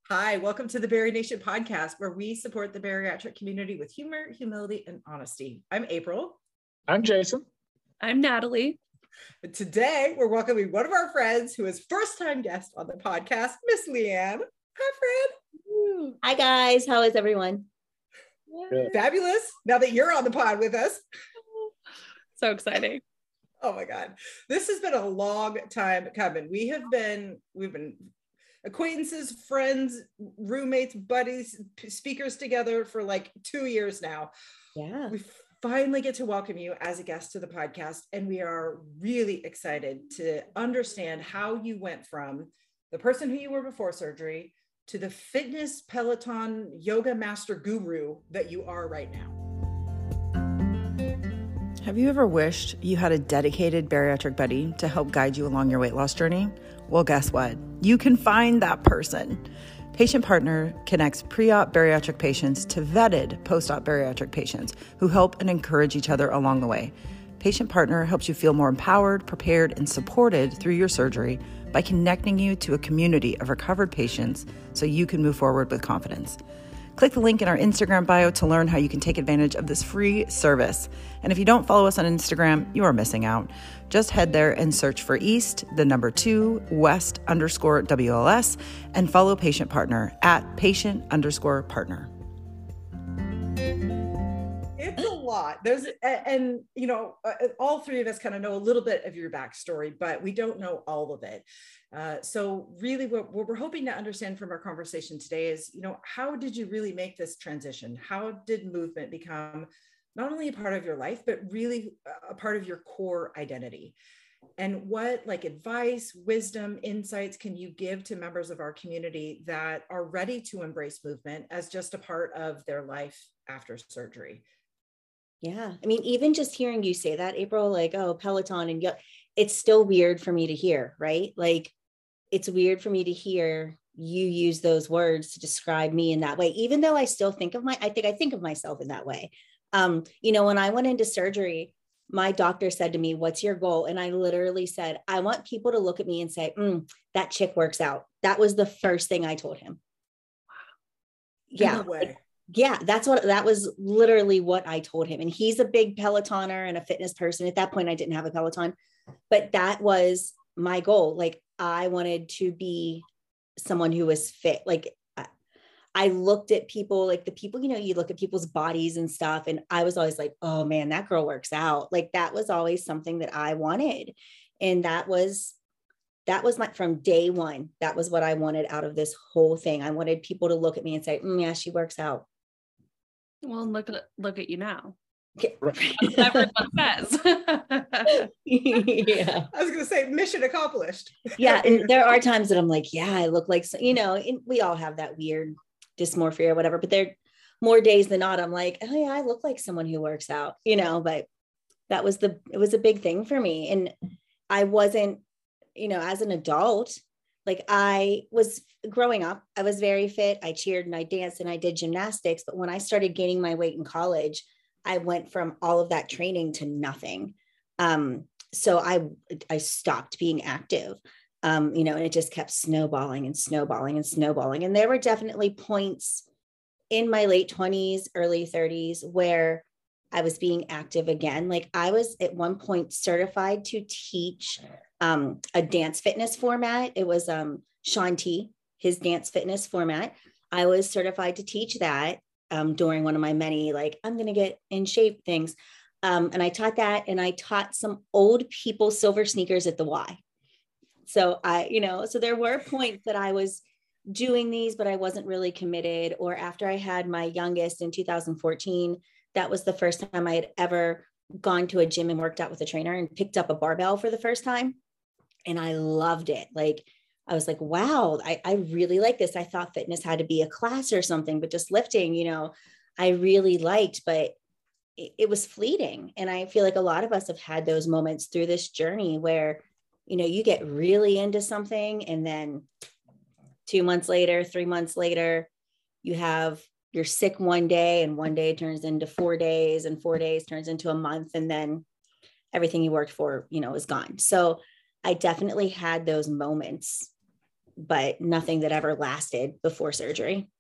Hi, welcome to the Bari Nation podcast, where we support the bariatric community with humor, humility, and honesty. I'm April. I'm Jason. I'm Natalie. And today, we're welcoming one of our friends who is first-time guest on the podcast, Miss Leanne. Hi, friend. Hi, guys. How is everyone? Good. Fabulous. Now that you're on the pod with us. So exciting. Oh my God. This has been a long time coming. We've been acquaintances, friends, roommates, buddies, speakers together for like 2 years now. Yeah. We finally get to welcome you as a guest to the podcast. And we are really excited to understand how you went from the person who you were before surgery to the fitness Peloton yoga master guru that you are right now. Have you ever wished you had a dedicated bariatric buddy to help guide you along your weight loss journey? Well, guess what? You can find that person. Patient Partner connects pre-op bariatric patients to vetted post-op bariatric patients who help and encourage each other along the way. Patient Partner helps you feel more empowered, prepared, and supported through your surgery by connecting you to a community of recovered patients so you can move forward with confidence. Click the link in our Instagram bio to learn how you can take advantage of this free service. And if you don't follow us on Instagram, you are missing out. Just head there and search for East, 2, West _WLS, and follow Patient Partner at patient_partner. It's a lot. And you know, all three of us kind of know a little bit of your backstory, but we don't know all of it. So really what we're hoping to understand from our conversation today is, you know, how did you really make this transition? How did movement become not only a part of your life, but really a part of your core identity? And what advice, wisdom, insights can you give to members of our community that are ready to embrace movement as just a part of their life after surgery? Yeah. I mean, even just hearing you say that, April, oh, Peloton, and it's still weird for me to hear, right? It's weird for me to hear you use those words to describe me in that way, even though I still think of I think of myself in that way. When I went into surgery, my doctor said to me, "What's your goal?" And I literally said, "I want people to look at me and say, that chick works out." That was the first thing I told him. Wow. Yeah. No way. Yeah, that was literally what I told him. And he's a big Pelotoner and a fitness person. At that point, I didn't have a Peloton, but that was my goal. I wanted to be someone who was fit. I looked at people, the people, you look at people's bodies and stuff. And I was always like, oh man, that girl works out. That was always something that I wanted. And that was from day one. That was what I wanted out of this whole thing. I wanted people to look at me and say, yeah, she works out. Well, look at you now. Right. That's what everyone says. Yeah. I was going to say mission accomplished. Yeah. And there are times that I'm like, yeah, I look like, and we all have that weird dysmorphia or whatever, but there are more days than not. I'm like, oh yeah, I look like someone who works out, but it was a big thing for me. And I wasn't, as an adult, I was growing up, I was very fit. I cheered and I danced and I did gymnastics. But when I started gaining my weight in college, I went from all of that training to nothing. So I stopped being active, and it just kept snowballing and snowballing and snowballing. And there were definitely points in my late 20s, early 30s, where I was being active again. I was at one point certified to teach a dance fitness format. It was Shaun T, his dance fitness format. I was certified to teach that during one of my many, I'm going to get in shape things. And I taught that, and I taught some old people silver sneakers at the Y. So so there were points that I was doing these, but I wasn't really committed. Or after I had my youngest in 2014, that was the first time I had ever gone to a gym and worked out with a trainer and picked up a barbell for the first time. And I loved it. I was like, wow, I really like this. I thought fitness had to be a class or something, but just lifting, I really liked, but it was fleeting. And I feel like a lot of us have had those moments through this journey where, you get really into something, and then 2 months later, 3 months later, you're sick one day, and one day turns into 4 days, and 4 days turns into a month. And then everything you worked for, is gone. So I definitely had those moments but nothing that ever lasted before surgery.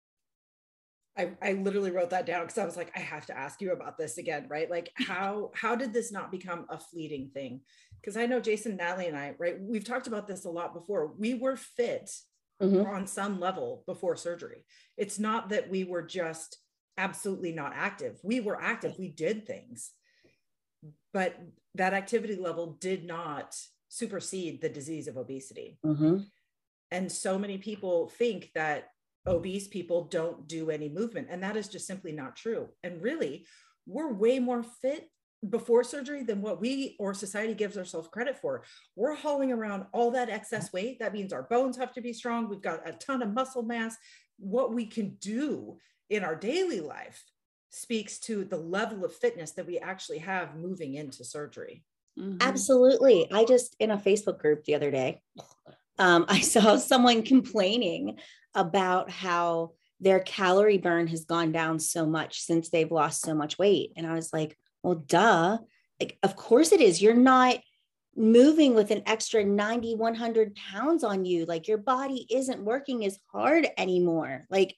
I literally wrote that down because I was like, I have to ask you about this again, right? Like how did this not become a fleeting thing? Because I know Jason, Natalie, and I, right, we've talked about this a lot before. We were fit on some level before surgery. It's not that we were just absolutely not active. We were active. We did things, but that activity level did not supersede the disease of obesity. And so many people think that obese people don't do any movement, and that is just simply not true. And really, we're way more fit before surgery than what we or society gives ourselves credit for. We're hauling around all that excess weight. That means our bones have to be strong. We've got a ton of muscle mass. What we can do in our daily life speaks to the level of fitness that we actually have moving into surgery. Absolutely. I just, in a Facebook group the other day, I saw someone complaining about how their calorie burn has gone down so much since they've lost so much weight. And I was like, well, duh. Like, of course it is. You're not moving with an extra 90, 100 pounds on you. Like, your body isn't working as hard anymore. Like,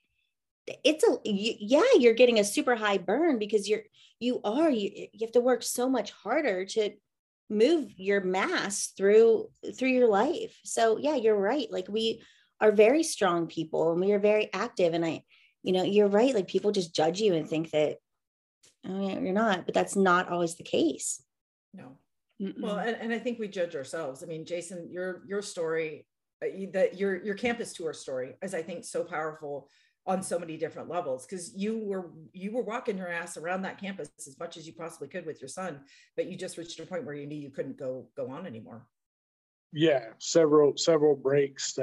you're getting a super high burn because you have to work so much harder to move your mass through your life. So yeah, you're right. Like, we are very strong people and we are very active. And you're right. Like, people just judge you and think that, oh yeah, you're not, but that's not always the case. No. Well, and I think we judge ourselves. I mean, Jason, your story, that your campus tour story is, I think, so powerful on so many different levels, because you were walking your ass around that campus as much as you possibly could with your son, but you just reached a point where you knew you couldn't go on anymore. Yeah, several breaks,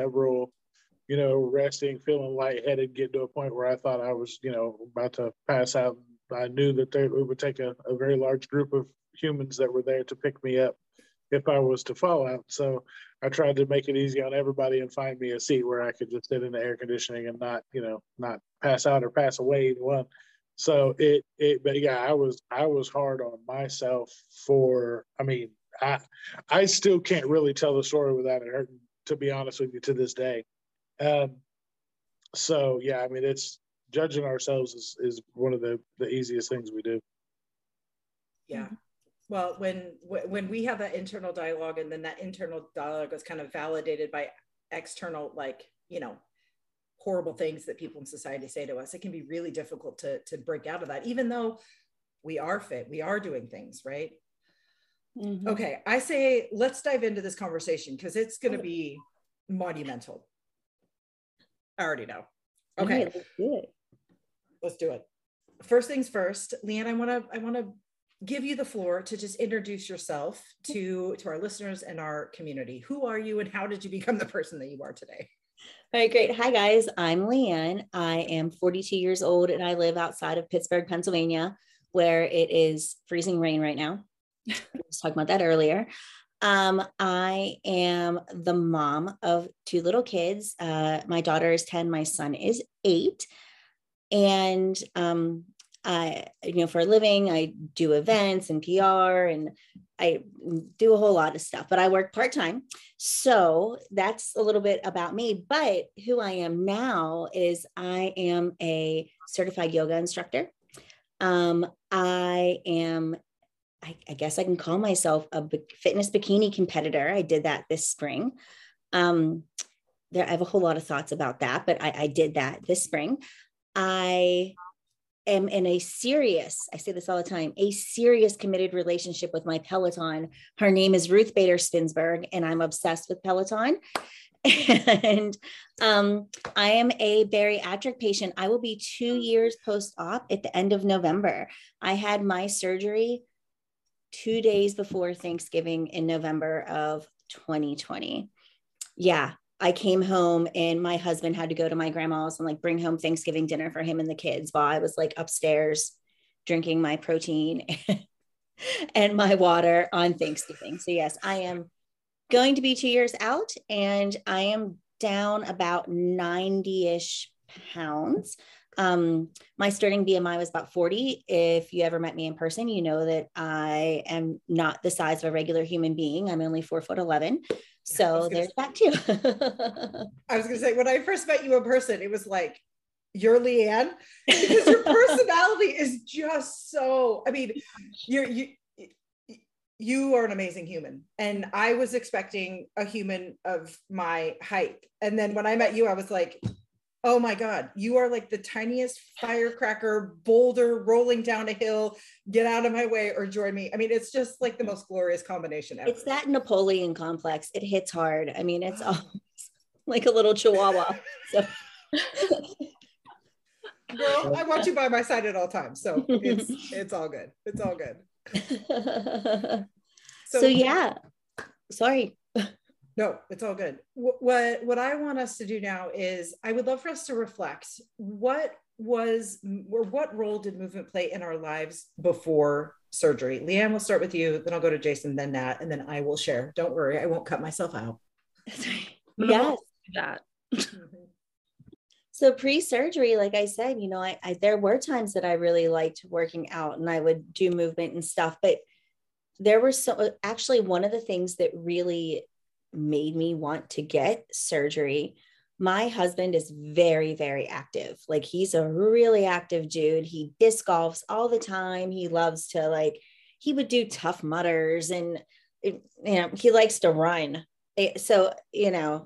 resting, feeling lightheaded, getting to a point where I thought I was, about to pass out. I knew that it would take a very large group of humans that were there to pick me up if I was to fall out. So I tried to make it easy on everybody and find me a seat where I could just sit in the air conditioning and not pass out or pass away either one. So but yeah, I was hard on myself I still can't really tell the story without it hurting, to be honest with you, to this day. So yeah, I mean, it's judging ourselves is one of the easiest things we do. Yeah. Well, when we have that internal dialogue, and then that internal dialogue is kind of validated by external, horrible things that people in society say to us, it can be really difficult to break out of that, even though we are fit, we are doing things, right? Okay. I say, let's dive into this conversation because it's going to be monumental. I already know. Okay. Let's do it. First things first, Leanne, I want to give you the floor to just introduce yourself to our listeners and our community. Who are you and how did you become the person that you are today? All right, great. Hi guys, I'm Leanne. I am 42 years old and I live outside of Pittsburgh, Pennsylvania, where it is freezing rain right now. I was talking about that earlier. I am the mom of 2 little kids. My daughter is 10, my son is 8. And for a living, I do events and PR and I do a whole lot of stuff, but I work part-time. So that's a little bit about me, but who I am now is I am a certified yoga instructor. I guess I can call myself a fitness bikini competitor. I did that this spring. I have a whole lot of thoughts about that, but I did that this spring. I am in I say this all the time, a serious committed relationship with my Peloton. Her name is Ruth Bader Stinsberg, and I'm obsessed with Peloton. And I am a bariatric patient. I will be 2 years post-op at the end of November. I had my surgery 2 days before Thanksgiving in November of 2020. Yeah. I came home and my husband had to go to my grandma's and bring home Thanksgiving dinner for him and the kids while I was upstairs drinking my protein and my water on Thanksgiving. So yes, I am going to be 2 years out and I am down about 90-ish pounds. My starting BMI was about 40. If you ever met me in person, you know that I am not the size of a regular human being. I'm only 4'11". So there's that too. I was going to say, when I first met you in person, it was like, you're Leanne, because your personality is just so, I mean, you are an amazing human. And I was expecting a human of my height. And then when I met you, I was like, oh my God, you are like the tiniest firecracker boulder rolling down a hill. Get out of my way or join me. I mean, it's just like the most glorious combination ever. It's that Napoleon complex. It hits hard. I mean, it's almost like a little chihuahua. So. Girl, I want you by my side at all times. So it's all good. It's all good. So yeah, sorry. No, it's all good. What I want us to do now is I would love for us to reflect what role did movement play in our lives before surgery? Leanne, we'll start with you, then I'll go to Jason, then Nat, and then I will share. Don't worry, I won't cut myself out. Yes. That. So pre-surgery, like I said, you know, I there were times that I really liked working out and I would do movement and stuff, but there were actually one of the things that really made me want to get surgery. My husband is very, very active. Like he's a really active dude. He disc golfs all the time. He loves to he would do Tough Mudders and, you know, he likes to run. So, you know,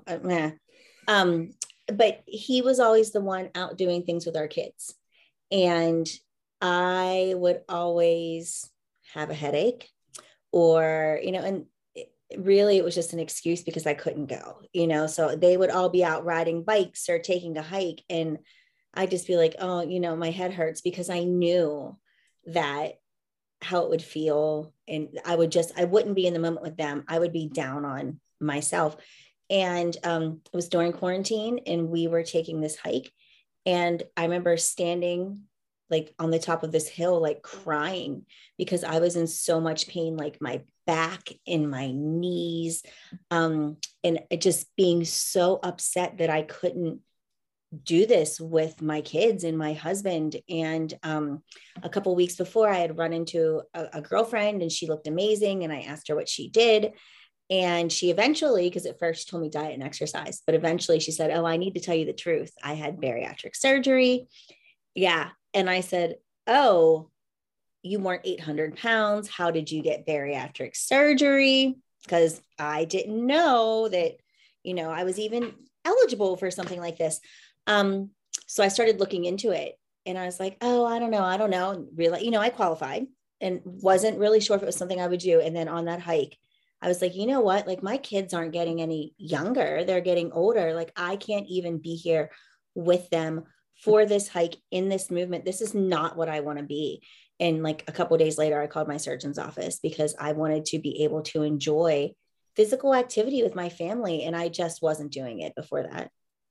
but he was always the one out doing things with our kids. And I would always have a headache or, you know, and really it was just an excuse because I couldn't go, you know, so they would all be out riding bikes or taking a hike. And I'd just be like, oh, you know, my head hurts because I knew that how it would feel. And I wouldn't be in the moment with them. I would be down on myself. And it was during quarantine and we were taking this hike. And I remember standing like on the top of this hill, like crying because I was in so much pain, like my back and my knees, and just being so upset that I couldn't do this with my kids and my husband. And a couple of weeks before I had run into a girlfriend and she looked amazing. And I asked her what she did. And she eventually, because at first she told me diet and exercise, but eventually she said, oh, I need to tell you the truth. I had bariatric surgery. Yeah. And I said, oh, you weren't 800 pounds. How did you get bariatric surgery? Because I didn't know that, you know, I was even eligible for something like this. So I started looking into it and I was like, oh, I don't know. And really, you know, I qualified and wasn't really sure if it was something I would do. And then on that hike, I was like, you know what? Like my kids aren't getting any younger. They're getting older. Like I can't even be here with them for this hike in this movement. This is not what I want to be. And like a couple of days later, I called my surgeon's office because I wanted to be able to enjoy physical activity with my family. And I just wasn't doing it before that.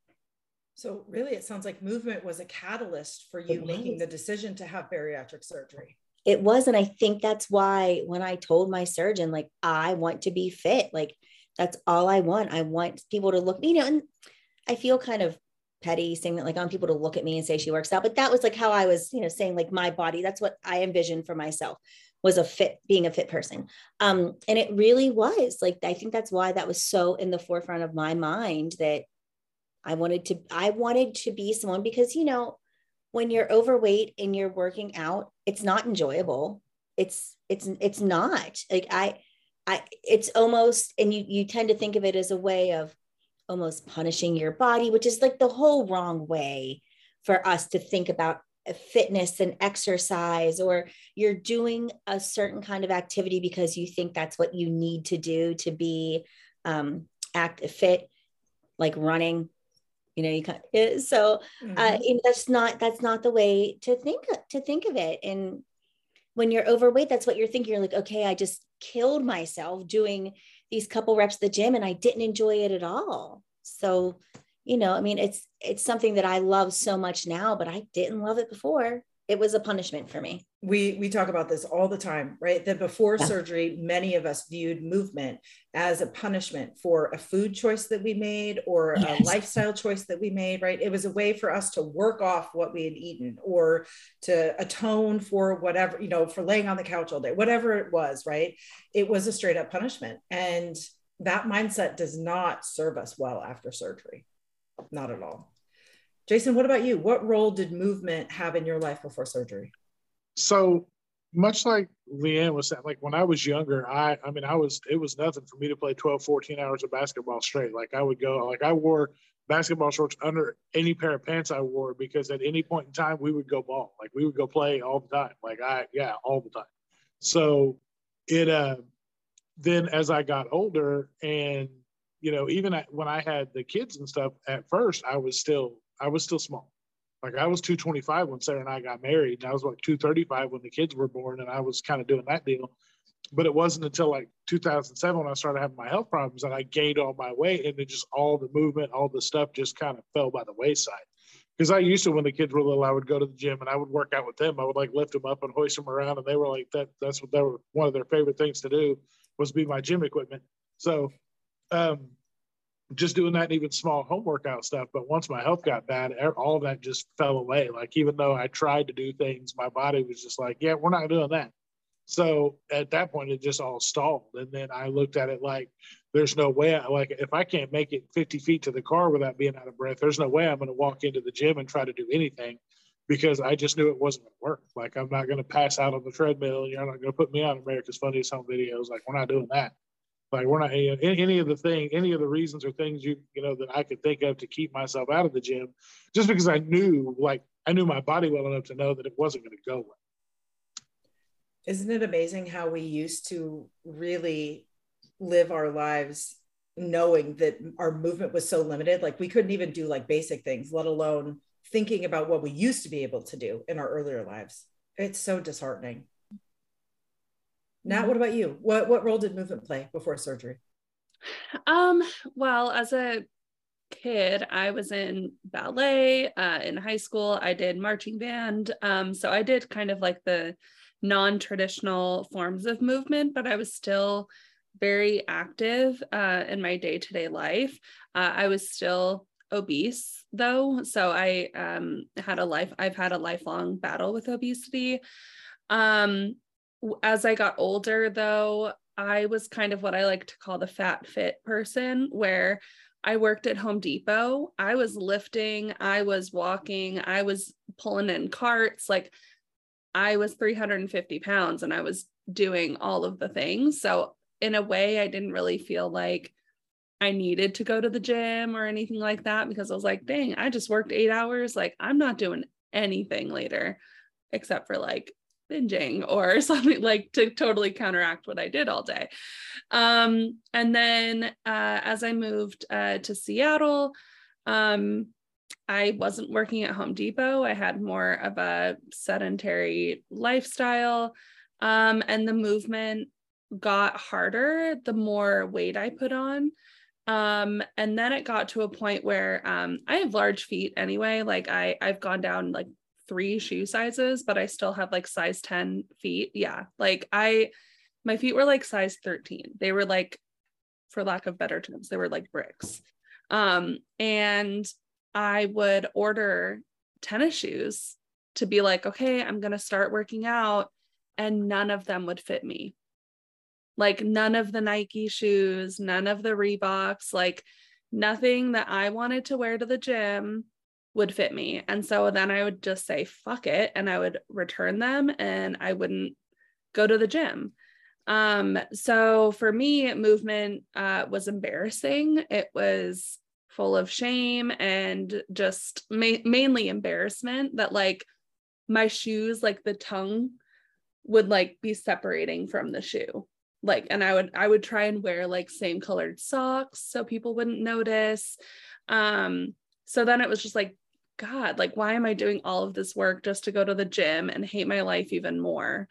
So really, it sounds like movement was a catalyst for you making the decision to have bariatric surgery. It was. And I think that's why when I told my surgeon, like, I want to be fit, like, that's all I want. I want people to look, you know, and I feel kind of petty saying that, like, I want people to look at me and say she works out, but that was like how I was, you know, saying like my body, that's what I envisioned for myself was being a fit person. And it really was like, I think that's why that was so in the forefront of my mind that I wanted to be someone because, you know, when you're overweight and you're working out, it's not enjoyable. It's not like it's almost, and you tend to think of it as a way of almost punishing your body, which is like the whole wrong way for us to think about fitness and exercise, or you're doing a certain kind of activity because you think that's what you need to do to be fit, like running. You know, you can't, so that's not the way to think of it. And when you're overweight, that's what you're thinking. You're like, okay, I just killed myself doing these couple reps at the gym and I didn't enjoy it at all. So, you know, I mean, it's something that I love so much now, but I didn't love it before. It was a punishment for me. We talk about this all the time, right? That before surgery, many of us viewed movement as a punishment for a food choice that we made or a lifestyle choice that we made, right? It was a way for us to work off what we had eaten or to atone for whatever, you know, for laying on the couch all day, whatever it was, right? It was a straight up punishment. And that mindset does not serve us well after surgery. Not at all. Jason, what about you? What role did movement have in your life before surgery? So much like Leanne was saying, like when I was younger, it was nothing for me to play 12, 14 hours of basketball straight. Like I would go, like I wore basketball shorts under any pair of pants I wore, because at any point in time we would go ball. Like we would go play all the time. All the time. So then as I got older and, even when I had the kids and stuff, at first I was still small. Like I was 225 when Sarah and I got married, and I was like 235 when the kids were born, and I was kind of doing that deal. But it wasn't until like 2007 when I started having my health problems that I gained all my weight, and then just all the movement, all the stuff just kind of fell by the wayside. Because I used to, when the kids were little, I would go to the gym and I would work out with them. I would like lift them up and hoist them around, and they were like that's what they were, one of their favorite things to do was be my gym equipment. So just doing that, even small home workout stuff. But once my health got bad, all of that just fell away. Like even though I tried to do things, my body was just like, yeah, we're not doing that. So at that point, it just all stalled. And then I looked at it like, there's no way, if I can't make it 50 feet to the car without being out of breath, there's no way I'm going to walk into the gym and try to do anything, because I just knew it wasn't going to work. Like I'm not going to pass out on the treadmill. You're not going to put me on America's Funniest Home Videos. Like we're not doing that. Like we're not any of the reasons or things that I could think of to keep myself out of the gym, just because I knew my body well enough to know that it wasn't going to go well. Isn't it amazing how we used to really live our lives knowing that our movement was so limited? Like we couldn't even do like basic things, let alone thinking about what we used to be able to do in our earlier lives. It's so disheartening. Nat, what about you? What role did movement play before surgery? Well, as a kid, I was in ballet. In high school, I did marching band. So I did kind of like the non-traditional forms of movement, but I was still very active in my day-to-day life. I was still obese though. So I've had a lifelong battle with obesity. As I got older though, I was kind of what I like to call the fat fit person, where I worked at Home Depot. I was lifting, I was walking, I was pulling in carts. Like I was 350 pounds and I was doing all of the things. So in a way, I didn't really feel like I needed to go to the gym or anything like that, because I was like, dang, I just worked 8 hours. Like I'm not doing anything later except for like binging or something, like to totally counteract what I did all day. And then as I moved to Seattle, I wasn't working at Home Depot. I had more of a sedentary lifestyle, and the movement got harder the more weight I put on. And then it got to a point where I have large feet anyway. Like I've gone down like 3 shoe sizes, but I still have like size 10 feet. Yeah. Like my feet were like size 13. They were like, for lack of better terms, they were like bricks. And I would order tennis shoes to be like, okay, I'm going to start working out. And none of them would fit me. Like none of the Nike shoes, none of the Reeboks, like nothing that I wanted to wear to the gym would fit me. And so then I would just say, fuck it. And I would return them and I wouldn't go to the gym. So for me, movement was embarrassing. It was full of shame and just mainly embarrassment that like my shoes, like the tongue would like be separating from the shoe. Like, and I would try and wear like same colored socks so people wouldn't notice. So then it was just like, God, like, why am I doing all of this work just to go to the gym and hate my life even more?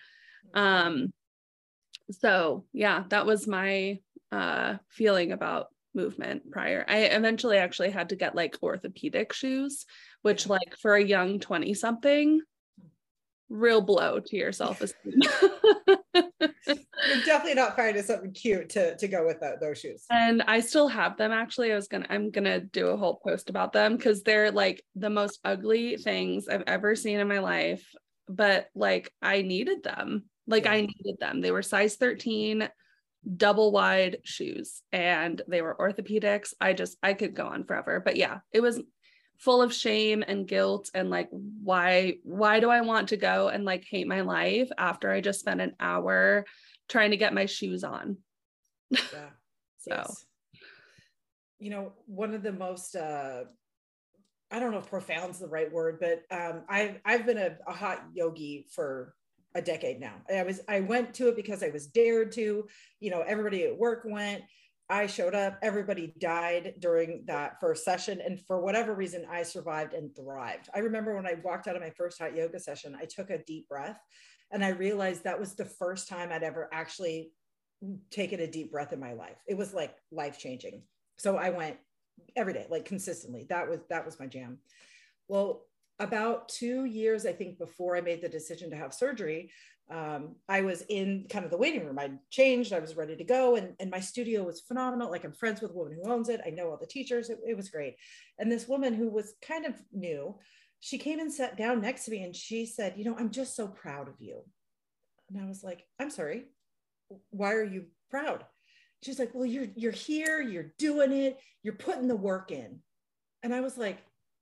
So yeah, that was my feeling about movement prior. I eventually actually had to get like orthopedic shoes, which like for a young 20 something, real blow to your self-esteem. You're definitely not finding something cute to go with those shoes. And I still have them actually. I'm gonna do a whole post about them because they're like the most ugly things I've ever seen in my life. But like I needed them. Like I needed them. They were size 13. double wide shoes, and they were orthopedics. I could go on forever, but yeah, it was full of shame and guilt and like, why do I want to go and like hate my life after I just spent an hour trying to get my shoes on? Yeah. So, yes. You know, one of the most, I don't know if profound's the right word, but I've been a hot yogi for a decade now. I went to it because I was dared to, you know, everybody at work went, I showed up, everybody died during that first session. And for whatever reason, I survived and thrived. I remember when I walked out of my first hot yoga session, I took a deep breath and I realized that was the first time I'd ever actually taken a deep breath in my life. It was like life-changing. So I went every day, like consistently. That was my jam. Well, about 2 years, I think, before I made the decision to have surgery, I was in kind of the waiting room. I'd changed, I was ready to go. And my studio was phenomenal. Like, I'm friends with the woman who owns it. I know all the teachers. It was great. And this woman who was kind of new, she came and sat down next to me and she said, you know, I'm just so proud of you. And I was like, I'm sorry, why are you proud? She's like, well, you're here, you're doing it, you're putting the work in. And I was like,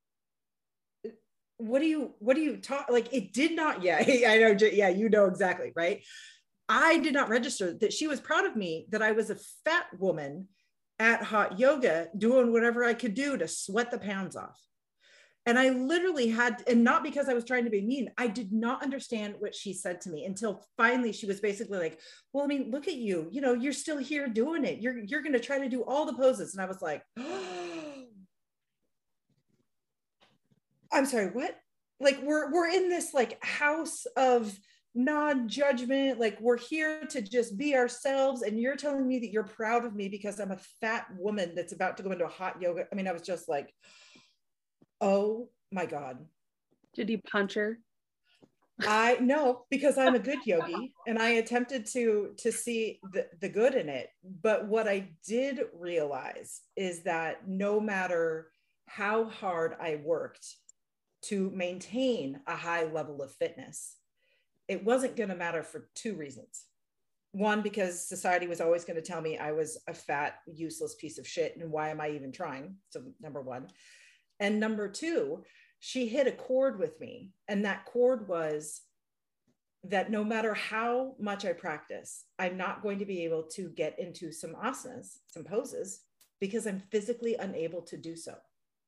what do you talk, like, it did not, yeah, I know, yeah, you know exactly, right? I did not register that she was proud of me, that I was a fat woman at hot yoga doing whatever I could do to sweat the pounds off. And I literally had, and not because I was trying to be mean, I did not understand what she said to me until finally she was basically like, well, I mean, look at you, you know, you're still here doing it. You're going to try to do all the poses. And I was like, oh, I'm sorry, what? Like, we're in this like house of non-judgment. Like, we're here to just be ourselves. And you're telling me that you're proud of me because I'm a fat woman that's about to go into a hot yoga. I mean, I was just like, oh my God. Did you punch her? I no, because I'm a good yogi and I attempted to see the good in it. But what I did realize is that no matter how hard I worked to maintain a high level of fitness, it wasn't going to matter for two reasons. One, because society was always going to tell me I was a fat, useless piece of shit. And why am I even trying? So number one. And number two, she hit a chord with me. And that chord was that no matter how much I practice, I'm not going to be able to get into some asanas, some poses, because I'm physically unable to do so.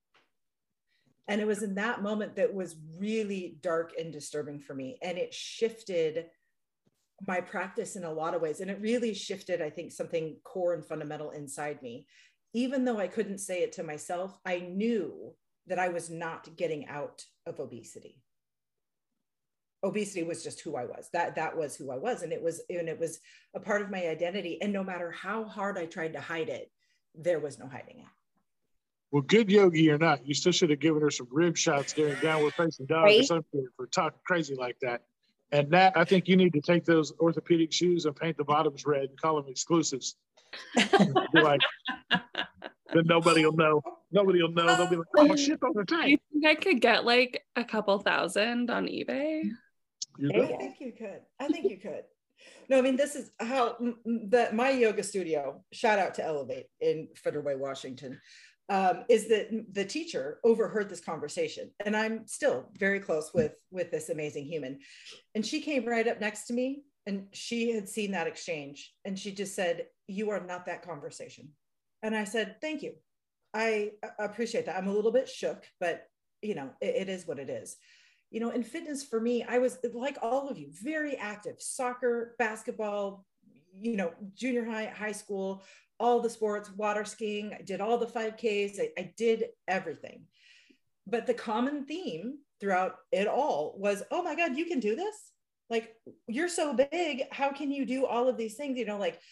And it was in that moment that was really dark and disturbing for me. And it shifted my practice in a lot of ways. And it really shifted, I think, something core and fundamental inside me. Even though I couldn't say it to myself, I knew that I was not getting out of obesity. Obesity was just who I was. That was who I was. And it was a part of my identity. And no matter how hard I tried to hide it, there was no hiding it. Well, good yogi or not, you still should have given her some rib shots during downward facing dog Right? or something for talking crazy like that. And that, I think you need to take those orthopedic shoes and paint the bottoms red and call them exclusives. Be like, then nobody will know. Nobody will know. They'll be like, oh shit, those are Do you tight. think I could get like a couple thousand on eBay? You I know? think you could. I think you could. No, I mean, this is how my yoga studio, shout out to Elevate in Federal Way, Washington, is that the teacher overheard this conversation. And I'm still very close with this amazing human. And she came right up next to me and she had seen that exchange. And she just said, you are not that conversation. And I said, thank you. I appreciate that. I'm a little bit shook, but you know, it is what it is. You know, in fitness for me, I was like all of you, very active, soccer, basketball, you know, junior high, high school, all the sports, water skiing. I did all the 5Ks. I did everything. But the common theme throughout it all was, oh my God, you can do this? Like, you're so big. How can you do all of these things? You know, like,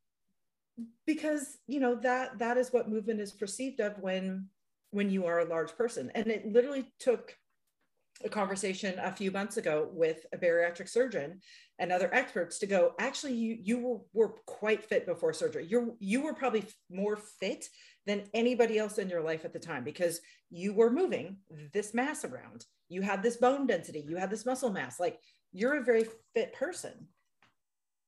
because, you know, that is what movement is perceived of when you are a large person. And it literally took a conversation a few months ago with a bariatric surgeon and other experts to go, actually, you were quite fit before surgery. You were probably more fit than anybody else in your life at the time because you were moving this mass around. You had this bone density, you had this muscle mass, like you're a very fit person.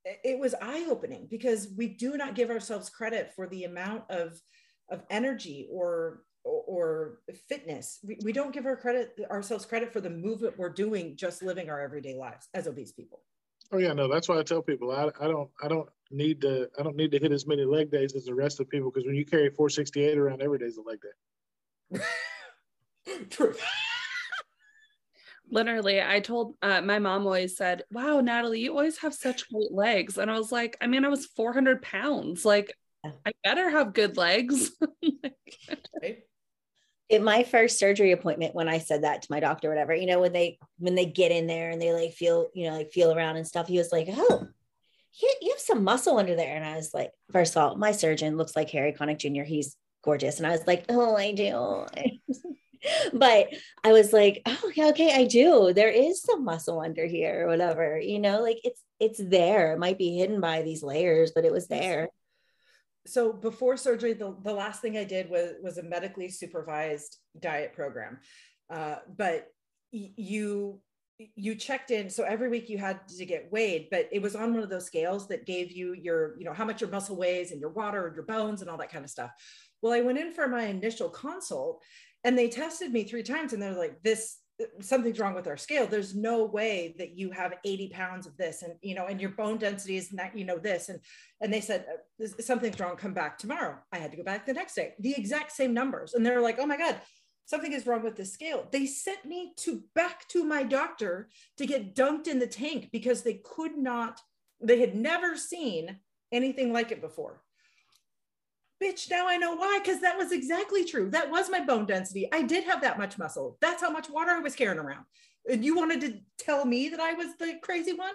it was eye-opening, because we do not give ourselves credit for the amount of energy or fitness. We don't give ourselves credit for the movement we're doing just living our everyday lives as obese people. Oh yeah, no, that's why I tell people I don't need to hit as many leg days as the rest of people, because when you carry 468 around, every day's a leg day. True. Literally, I told my mom always said, "Wow, Natalie, you always have such great legs." And I was like, I mean, I was 400 pounds. Like, I better have good legs. Right? In my first surgery appointment, when I said that to my doctor, whatever, when they get in there and they like feel, feel around and stuff, he was like, "Oh, you have some muscle under there." And I was like, first of all, my surgeon looks like Harry Connick Jr. He's gorgeous. And I was like, "Oh, I do." But I was like, "Oh, yeah, okay, I do. There is some muscle under here," or whatever, like it's there. It might be hidden by these layers, but it was there. So before surgery, the last thing I did was a medically supervised diet program. But you checked in. So every week you had to get weighed, but it was on one of those scales that gave you your, how much your muscle weighs and your water and your bones and all that kind of stuff. Well, I went in for my initial consult and they tested me 3 times and they're like, something's wrong with our scale. There's no way that you have 80 pounds of this, and and your bone density is not, this, and they said something's wrong, come back tomorrow. I had to go back the next day, the exact same numbers, and they're like, "Oh my God, something is wrong with the scale." They sent me back to my doctor to get dunked in the tank because they had never seen anything like it before. Bitch, now I know why, because that was exactly true. That was my bone density. I did have that much muscle. That's how much water I was carrying around. And you wanted to tell me that I was the crazy one?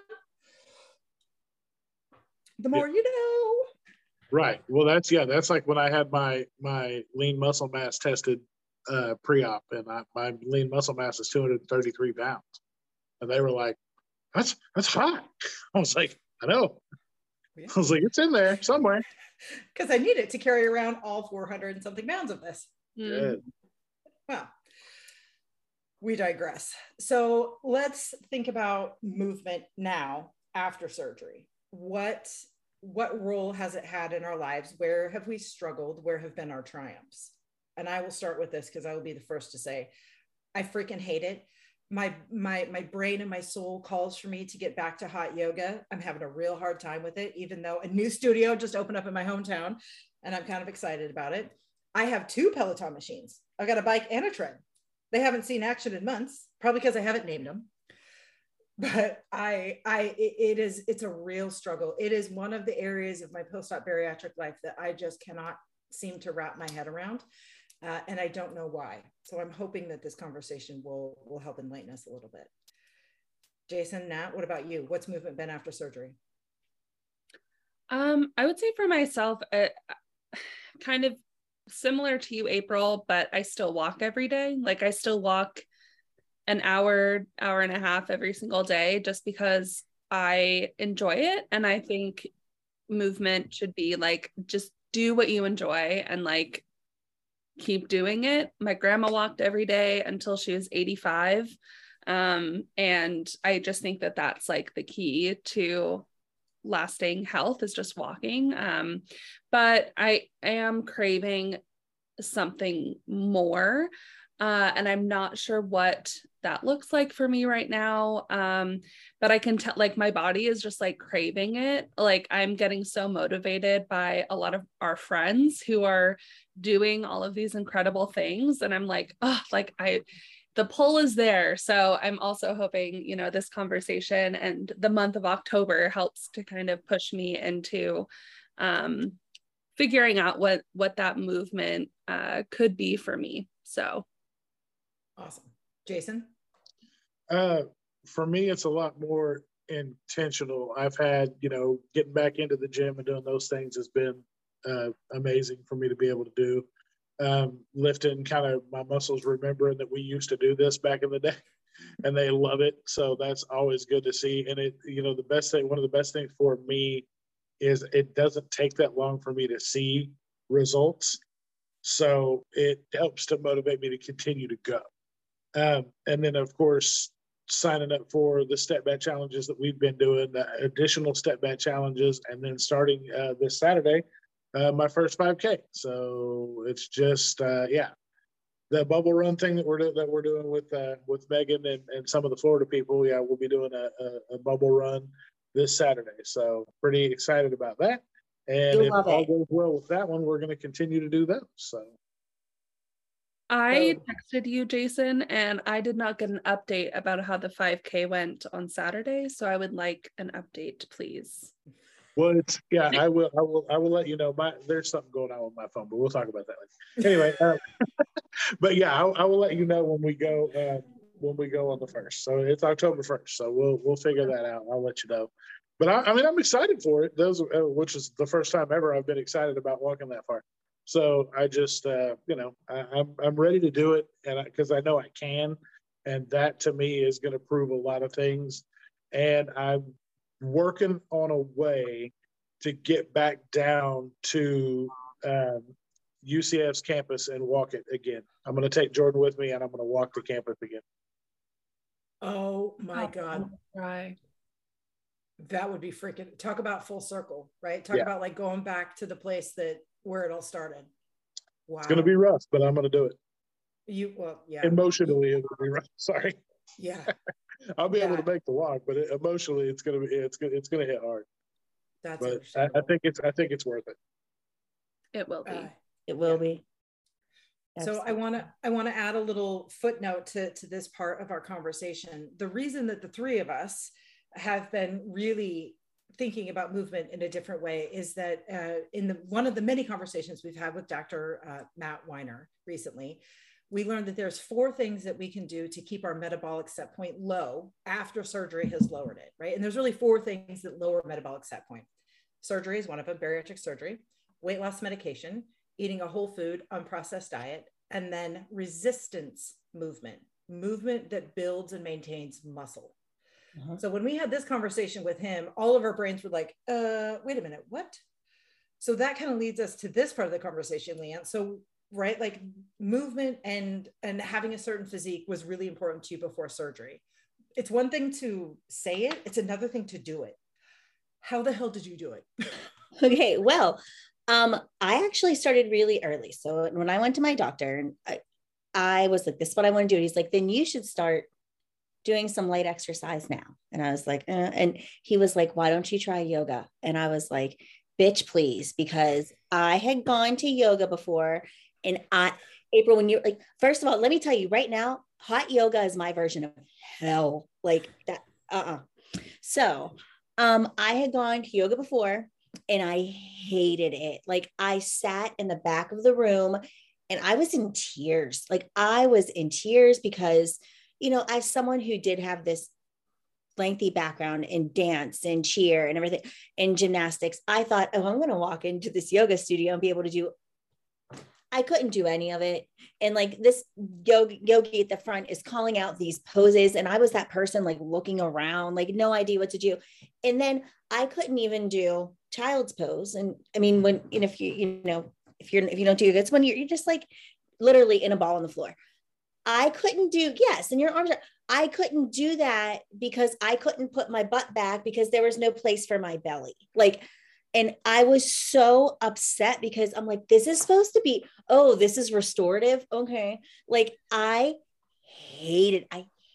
The more you know. Right. Well, that's like when I had my lean muscle mass tested pre-op, and my lean muscle mass is 233 pounds. And they were like, that's hot. I was like, I know. Yeah. I was like, it's in there somewhere. Because I need it to carry around all 400 and something pounds of this. Good. Well, we digress. So let's think about movement now after surgery. What role has it had in our lives? Where have we struggled? Where have been our triumphs? And I will start with this because I will be the first to say, I freaking hate it. My brain and my soul calls for me to get back to hot yoga. I'm having a real hard time with it, even though a new studio just opened up in my hometown and I'm kind of excited about it. I have 2 Peloton machines. I've got a bike and a tread. They haven't seen action in months, probably because I haven't named them. But it's a real struggle. It is one of the areas of my post-op bariatric life that I just cannot seem to wrap my head around. And I don't know why. So I'm hoping that this conversation will help enlighten us a little bit. Jason, Nat, what about you? What's movement been after surgery? I would say for myself, kind of similar to you, April, but I still walk every day. Like I still walk an hour and a half every single day just because I enjoy it. And I think movement should be like, just do what you enjoy and like, keep doing it. My grandma walked every day until she was 85. And I just think that that's like the key to lasting health is just walking. But I am craving something more. And I'm not sure what that looks like for me right now. But I can tell, like, my body is just like craving it. Like I'm getting so motivated by a lot of our friends who are doing all of these incredible things. And I'm like, oh, like the pull is there. So I'm also hoping, this conversation and the month of October helps to kind of push me into, figuring out what that movement, could be for me. So. Awesome. Jason? For me, it's a lot more intentional. I've had, getting back into the gym and doing those things has been amazing for me to be able to do. Lifting kind of my muscles, remembering that we used to do this back in the day and they love it. So that's always good to see. And it, the best thing, one of the best things for me is it doesn't take that long for me to see results. So it helps to motivate me to continue to go. And then, of course, signing up for the step band challenges that we've been doing, additional step band challenges, and then starting this Saturday, my first 5K. So it's just the bubble run thing that we're doing with Megan and some of the Florida people. Yeah, we'll be doing a bubble run this Saturday. So pretty excited about that. And if all goes well with that one, we're going to continue to do those. So I texted you, Jason, and I did not get an update about how the 5K went on Saturday. So I would like an update, please. Well, I will let you know. There's something going on with my phone, but we'll talk about that later. Anyway, but yeah, I will let you know when we go on the 1st. So it's October 1st. So we'll figure that out. I'll let you know. But I mean, I'm excited for it. Which is the first time ever I've been excited about walking that far. So I just, I'm ready to do it, and because I know I can, and that to me is going to prove a lot of things. And I'm working on a way to get back down to UCF's campus and walk it again. I'm going to take Jordan with me, and I'm going to walk the campus again. Oh my God. Right. That would be freaking, talk about full circle, right? Talk about like going back to the place where it all started. Wow. It's going to be rough, but I'm going to do it. Yeah. Emotionally, it will be rough. Sorry. Yeah. I'll be able to make the walk, but emotionally, it's going to hit hard. That's I think it's worth it. It will be. It will be. So I want to add a little footnote to this part of our conversation. The reason that the three of us have been really thinking about movement in a different way is that in one of the many conversations we've had with Dr. Matt Weiner recently, we learned that there's 4 things that we can do to keep our metabolic set point low after surgery has lowered it, right? And there's really 4 things that lower metabolic set point. Surgery is one of them, bariatric surgery, weight loss medication, eating a whole food, unprocessed diet, and then resistance movement that builds and maintains muscle. Uh-huh. So when we had this conversation with him, all of our brains were like, wait a minute, what? So that kind of leads us to this part of the conversation, Leanne. So, right, like movement and having a certain physique was really important to you before surgery. It's one thing to say it, it's another thing to do it. How the hell did you do it? Okay, well, I actually started really early. So when I went to my doctor, and I was like, this is what I want to do. He's like, then you should start doing some light exercise now. And I was like, and he was like, why don't you try yoga? And I was like, bitch, please, because I had gone to yoga before. And April, when you're like, first of all, let me tell you right now, hot yoga is my version of hell. Like that. So, I had gone to yoga before and I hated it. Like I sat in the back of the room and I was in tears. Like I was in tears because, you know, as someone who did have this lengthy background in dance and cheer and everything and gymnastics, I thought, oh, I'm going to walk into this yoga studio and be able to do, I couldn't do any of it. And like this yogi at the front is calling out these poses. And I was that person like looking around, like no idea what to do. And then I couldn't even do child's pose. And I mean, if you don't do yoga, it's when you're just like literally in a ball on the floor. I couldn't do, yes, and your arms are, I couldn't do that because I couldn't put my butt back because there was no place for my belly. Like, and I was so upset because I'm like, this is supposed to be, oh, this is restorative. Okay. Like I hated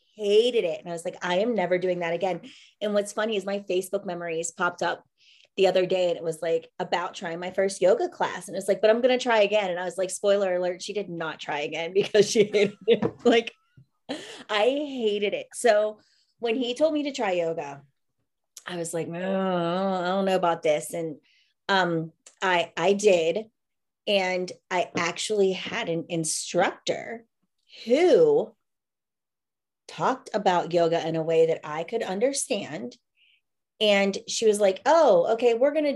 it. And I was like, I am never doing that again. And what's funny is my Facebook memories popped up the other day and it was like about trying my first yoga class. And it's like, but I'm going to try again. And I was like, spoiler alert, she did not try again because she hated it. Like, I hated it. So when he told me to try yoga, I was like, oh, I don't know about this. And I did. And I actually had an instructor who talked about yoga in a way that I could understand. And she was like, oh, okay, we're going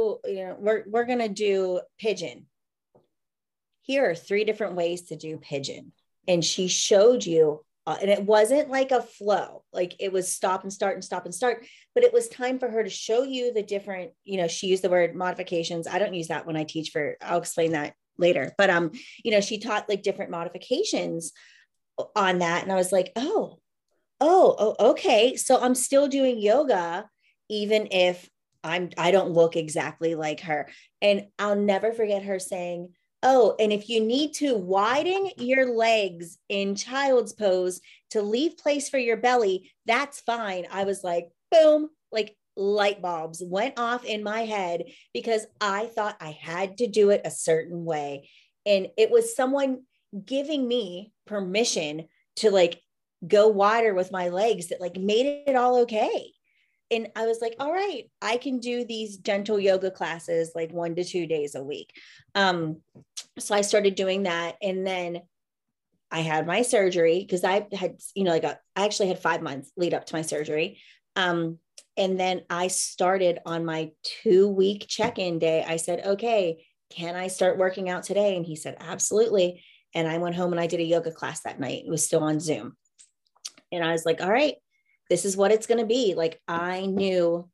to do pigeon. Here are 3 different ways to do pigeon. And she showed you, and it wasn't like a flow, like it was stop and start and stop and start, but it was time for her to show you the different, she used the word modifications. I don't use that when I teach I'll explain that later, but, she taught like different modifications on that. And I was like, oh, Okay. So I'm still doing yoga, even if I don't look exactly like her. And I'll never forget her saying, oh, and if you need to widen your legs in child's pose to leave place for your belly, that's fine. I was like, boom, like light bulbs went off in my head because I thought I had to do it a certain way. And it was someone giving me permission to like go wider with my legs that like made it all okay. And I was like, all right, I can do these gentle yoga classes like 1 to 2 days a week. So I started doing that. And then I had my surgery because I had, I actually had 5 months lead up to my surgery. And then I started on my 2-week check-in day. I said, okay, can I start working out today? And he said, absolutely. And I went home and I did a yoga class that night. It was still on Zoom. And I was like, all right, this is what it's going to be. Like, I knew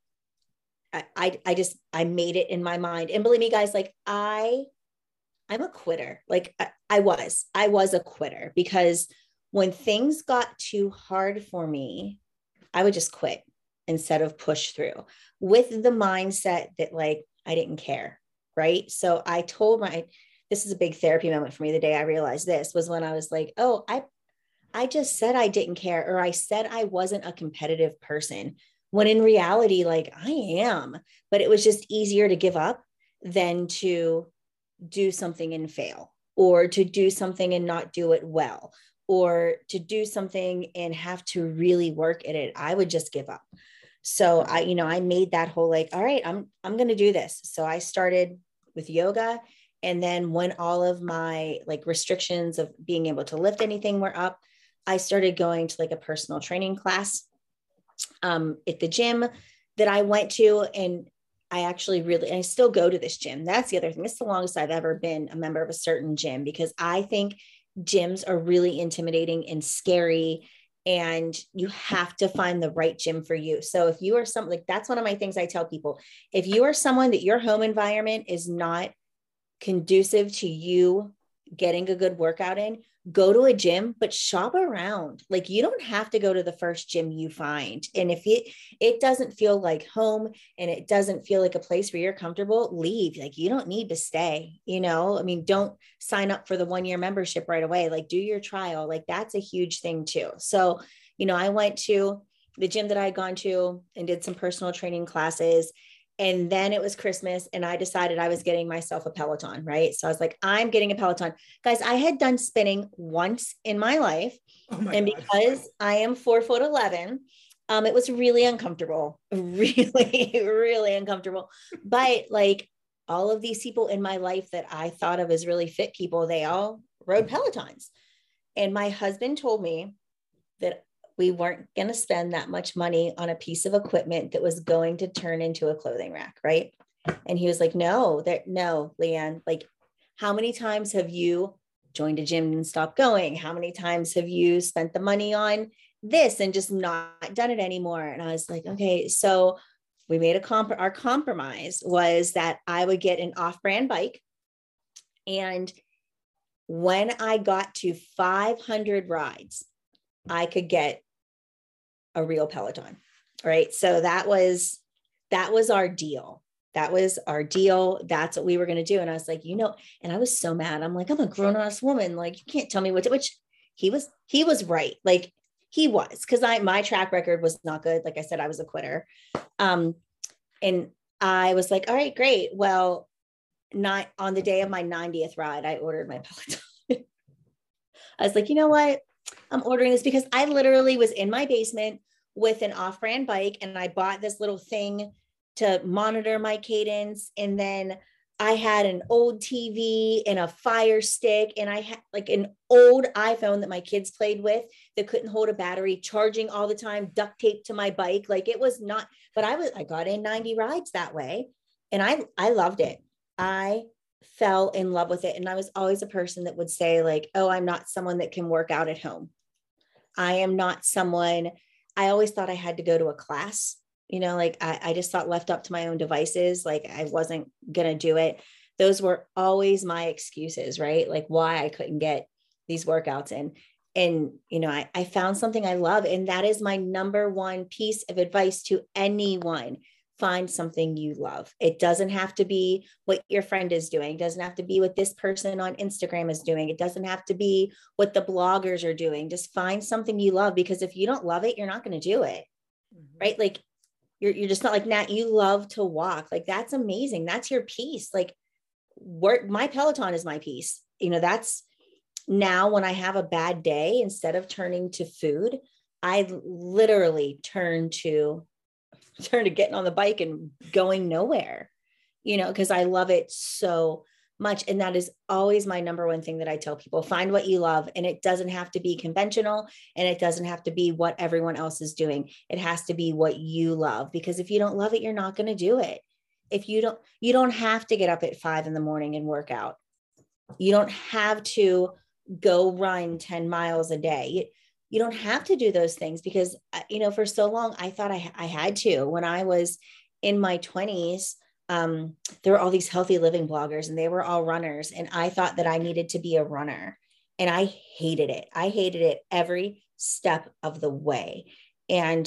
I made it in my mind. And believe me, guys, like I'm a quitter. Like I was a quitter because when things got too hard for me, I would just quit instead of push through with the mindset that like, I didn't care. Right. So I told this is a big therapy moment for me. The day I realized this was when I was like, oh, I just said I didn't care, or I said I wasn't a competitive person, when in reality, like I am, but it was just easier to give up than to do something and fail, or to do something and not do it well, or to do something and have to really work at it. I would just give up. So I made that whole like, all right, I'm going to do this. So I started with yoga. And then when all of my like restrictions of being able to lift anything were up, I started going to like a personal training class at the gym that I went to. And I still go to this gym. That's the other thing. It's the longest I've ever been a member of a certain gym, because I think gyms are really intimidating and scary, and you have to find the right gym for you. So if you are that's one of my things I tell people. If you are someone that your home environment is not conducive to you getting a good workout in, go to a gym, but shop around. Like, you don't have to go to the first gym you find. And if it doesn't feel like home and it doesn't feel like a place where you're comfortable, leave. Like, you don't need to stay, I mean, don't sign up for the 1-year membership right away. Like, do your trial. Like, that's a huge thing too. So, I went to the gym that I had gone to and did some personal training classes. And then it was Christmas and I decided I was getting myself a Peloton, right? So I was like, I'm getting a Peloton. Guys, I had done spinning once in my life. And God. Because I am 4'11", it was really uncomfortable, really, really uncomfortable. But like all of these people in my life that I thought of as really fit people, they all rode Pelotons. And my husband told me that we weren't going to spend that much money on a piece of equipment that was going to turn into a clothing rack. Right. And he was like, no, Leanne, like, how many times have you joined a gym and stopped going? How many times have you spent the money on this and just not done it anymore? And I was like, okay. So we made our compromise was that I would get an off-brand bike. And when I got to 500 rides, I could get a real Peloton. Right. So that was our deal. That was our deal. That's what we were going to do. And I was like, and I was so mad. I'm like, I'm a grown ass woman. Like, you can't tell me which he was right. Like, he was, because my track record was not good. Like I said, I was a quitter. And I was like, all right, great. Well, not on the day of my 90th ride, I ordered my Peloton. I was like, you know what? I'm ordering this because I literally was in my basement with an off-brand bike, and I bought this little thing to monitor my cadence. And then I had an old TV and a Fire Stick, and I had like an old iPhone that my kids played with that couldn't hold a battery, charging all the time, duct taped to my bike. Like, it was not, but I got in 90 rides that way, and I loved it. I fell in love with it. And I was always a person that would say like, oh, I'm not someone that can work out at home. I am not someone, I always thought I had to go to a class, like I just thought left up to my own devices, like I wasn't going to do it. Those were always my excuses, right? Like why I couldn't get these workouts in. And, I found something I love. And that is my number one piece of advice to anyone. Find something you love. It doesn't have to be what your friend is doing. It doesn't have to be what this person on Instagram is doing. It doesn't have to be what the bloggers are doing. Just find something you love, because if you don't love it, you're not going to do it. Right? Like you're just not like, Nat, you love to walk. Like, that's amazing. That's your piece. Like, my Peloton is my piece. That's now when I have a bad day, instead of turning to food, I literally turn to getting on the bike and going nowhere, because I love it so much. And that is always my number one thing that I tell people: find what you love. And it doesn't have to be conventional, and it doesn't have to be what everyone else is doing. It has to be what you love, because if you don't love it, you're not going to do it. If you don't have to get up at 5 a.m. and work out. You don't have to go run 10 miles a day. You don't have to do those things, because, for so long, I thought I had to. When I was in my 20s, there were all these healthy living bloggers, and they were all runners. And I thought that I needed to be a runner, and I hated it. I hated it every step of the way. And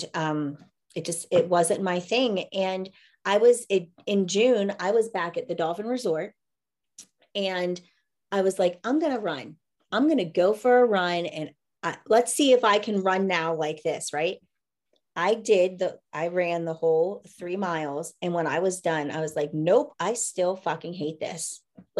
it wasn't my thing. And in June, I was back at the Dolphin Resort, and I was like, I'm going to run. I'm going to go for a run, and let's see if I can run now like this. Right. I ran the whole 3 miles. And when I was done, I was like, nope, I still fucking hate this.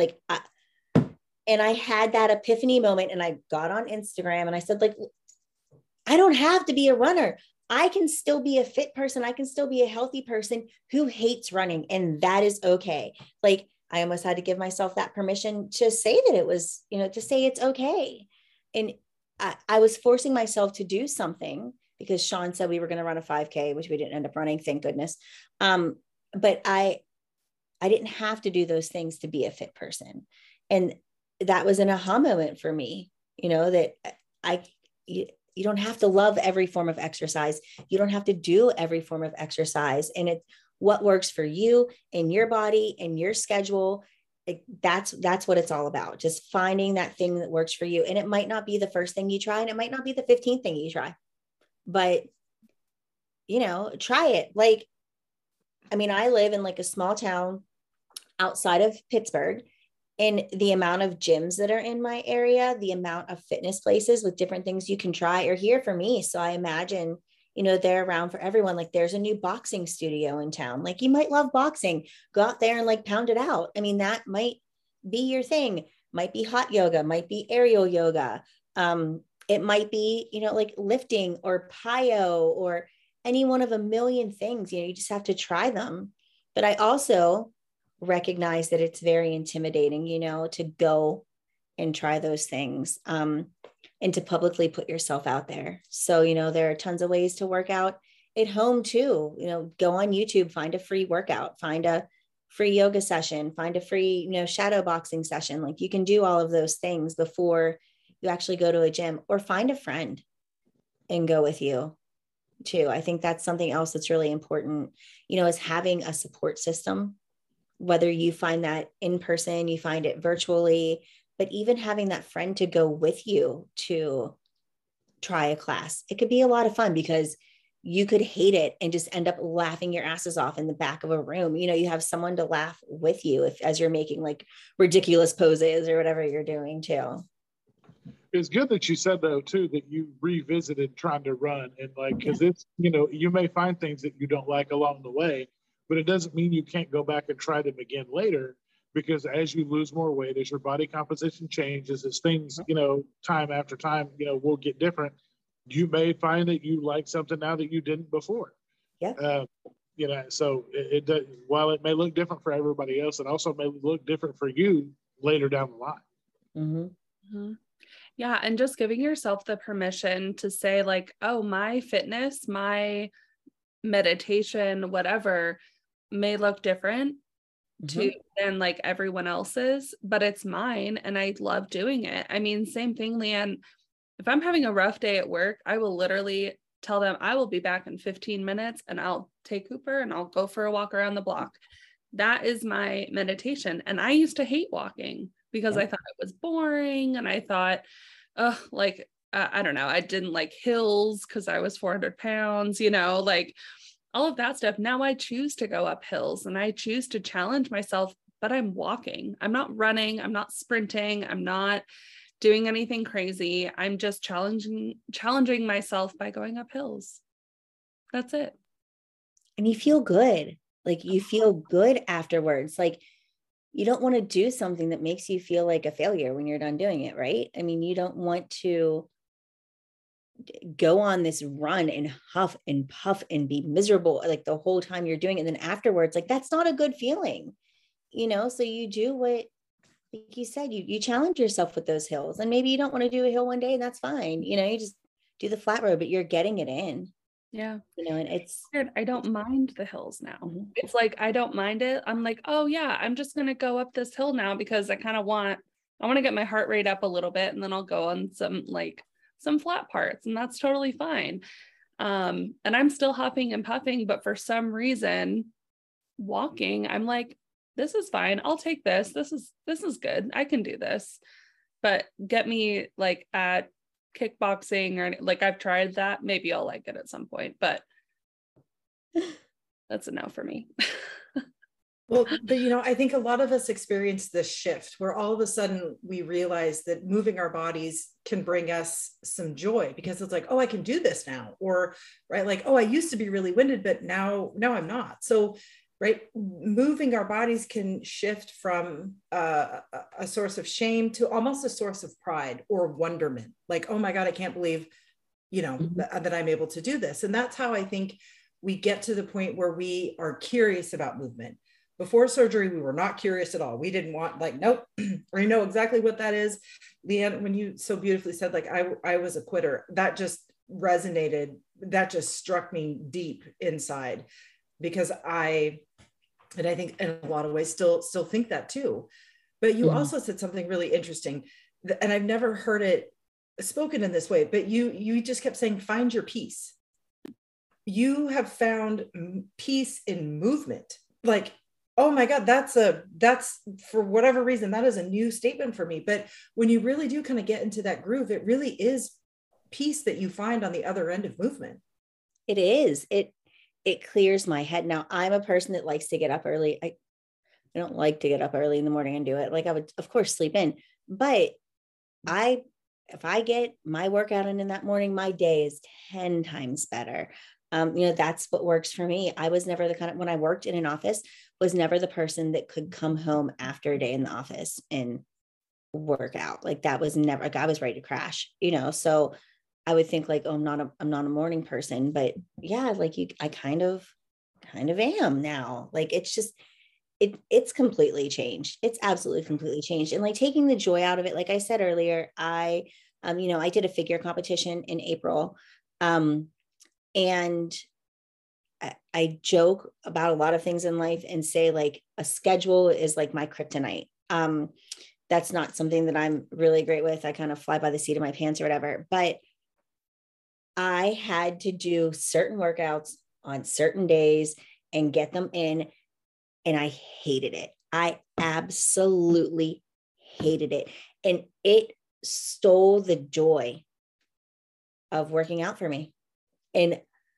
And I had that epiphany moment, and I got on Instagram and I said, like, I don't have to be a runner. I can still be a fit person. I can still be a healthy person who hates running. And that is okay. Like, I almost had to give myself that permission to say that it was, to say it's okay. And I was forcing myself to do something, because Sean said we were going to run a 5K, which we didn't end up running, thank goodness. But I didn't have to do those things to be a fit person. And that was an aha moment for me, that you don't have to love every form of exercise. You don't have to do every form of exercise. And it's what works for you and your body and your schedule. That's what it's all about. Just finding that thing that works for you. And it might not be the first thing you try, and it might not be the 15th thing you try, but try it. Like, I live in like a small town outside of Pittsburgh, and the amount of gyms that are in my area, the amount of fitness places with different things you can try are here for me. So I imagine, they're around for everyone. Like, there's a new boxing studio in town. Like, you might love boxing, go out there and like pound it out. That might be your thing. Might be hot yoga, might be aerial yoga. It might be, like lifting or plyo or any one of a million things. You just have to try them. But I also recognize that it's very intimidating, to go and try those things, and to publicly put yourself out there. So, there are tons of ways to work out at home too. Go on YouTube, find a free workout, find a free yoga session, find a free, shadow boxing session. Like, you can do all of those things before you actually go to a gym, or find a friend and go with you too. I think that's something else that's really important, is having a support system, whether you find that in person, you find it virtually, but even having that friend to go with you to try a class. It could be a lot of fun, because you could hate it and just end up laughing your asses off in the back of a room. You have someone to laugh with you as you're making like ridiculous poses or whatever you're doing too. It's good that you said, though, too, that you revisited trying to run, and like, because it's, you may find things that you don't like along the way, but it doesn't mean you can't go back and try them again later, because as you lose more weight, as your body composition changes, as things, time after time, will get different, you may find that you like something now that you didn't before. Yeah. So it does, while it may look different for everybody else, it also may look different for you later down the line. Mm-hmm. Mm-hmm. Yeah. And just giving yourself the permission to say like, oh, my fitness, my meditation, whatever may look different than like everyone else's, but it's mine and I love doing it. Same thing, Leanne. If I'm having a rough day at work, I will literally tell them I will be back in 15 minutes and I'll take Cooper and I'll go for a walk around the block. That is my meditation. And I used to hate walking because I thought it was boring. And I thought, I don't know, I didn't like hills because I was 400 pounds, you know, like all of that stuff. Now I choose to go up hills and I choose to challenge myself, but I'm walking. I'm not running. I'm not sprinting. I'm not doing anything crazy. I'm just challenging myself by going up hills. That's it. And you feel good. Like you feel good afterwards. Like you don't want to do something that makes you feel like a failure when you're done doing it, right? I mean, you don't want to go on this run and huff and puff and be miserable like the whole time you're doing it. And then afterwards, like that's not a good feeling, you know? So you do what, like you said, you challenge yourself with those hills, and maybe you don't want to do a hill one day and that's fine. You know, you just do the flat road, but you're getting it in. Yeah. You know, and it's weird. I don't mind the hills now. Mm-hmm. It's like, I don't mind it. I'm like, oh yeah, I'm just going to go up this hill now because I want to get my heart rate up a little bit, and then I'll go on some flat parts, and that's totally fine. And I'm still huffing and puffing, but for some reason walking, I'm like, this is fine. I'll take this. This is good. I can do this. But get me like at kickboxing or like, I've tried that. Maybe I'll like it at some point, but that's a no for me. Well, but you know, I think a lot of us experience this shift where all of a sudden we realize that moving our bodies can bring us some joy, because it's like, oh, I can do this now, or right, like, oh, I used to be really winded, but now I'm not. So right, moving our bodies can shift from a source of shame to almost a source of pride or wonderment. Like, oh my God, I can't believe, you know, that I'm able to do this. And that's how I think we get to the point where we are curious about movement. Before surgery, we were not curious at all. We didn't want, like, nope, we know exactly what that is. Leanne, when you so beautifully said, like, I was a quitter, that just resonated. That just struck me deep inside, because I think in a lot of ways still think that too. But you also said something really interesting, and I've never heard it spoken in this way, but you just kept saying, find your peace. You have found peace in movement. Like, oh my God, that's for whatever reason, that is a new statement for me. But when you really do kind of get into that groove, it really is peace that you find on the other end of movement. It is. It clears my head. Now, I'm a person that likes to get up early. I don't like to get up early in the morning and do it. Like I would, of course, sleep in, but if I get my workout in that morning, my day is 10 times better. You know, that's what works for me. I was never the kind of, when I worked in an office, was never the person that could come home after a day in the office and work out. Like that was never, like I was ready to crash, you know? So I would think like, oh, I'm not a morning person, but yeah, like I kind of am now. Like, it's just, it's completely changed. It's absolutely completely changed. And like taking the joy out of it. Like I said earlier, I did a figure competition in April. And I joke about a lot of things in life and say like a schedule is like my kryptonite. That's not something that I'm really great with. I kind of fly by the seat of my pants or whatever, but I had to do certain workouts on certain days and get them in. And I hated it. I absolutely hated it. And it stole the joy of working out for me. And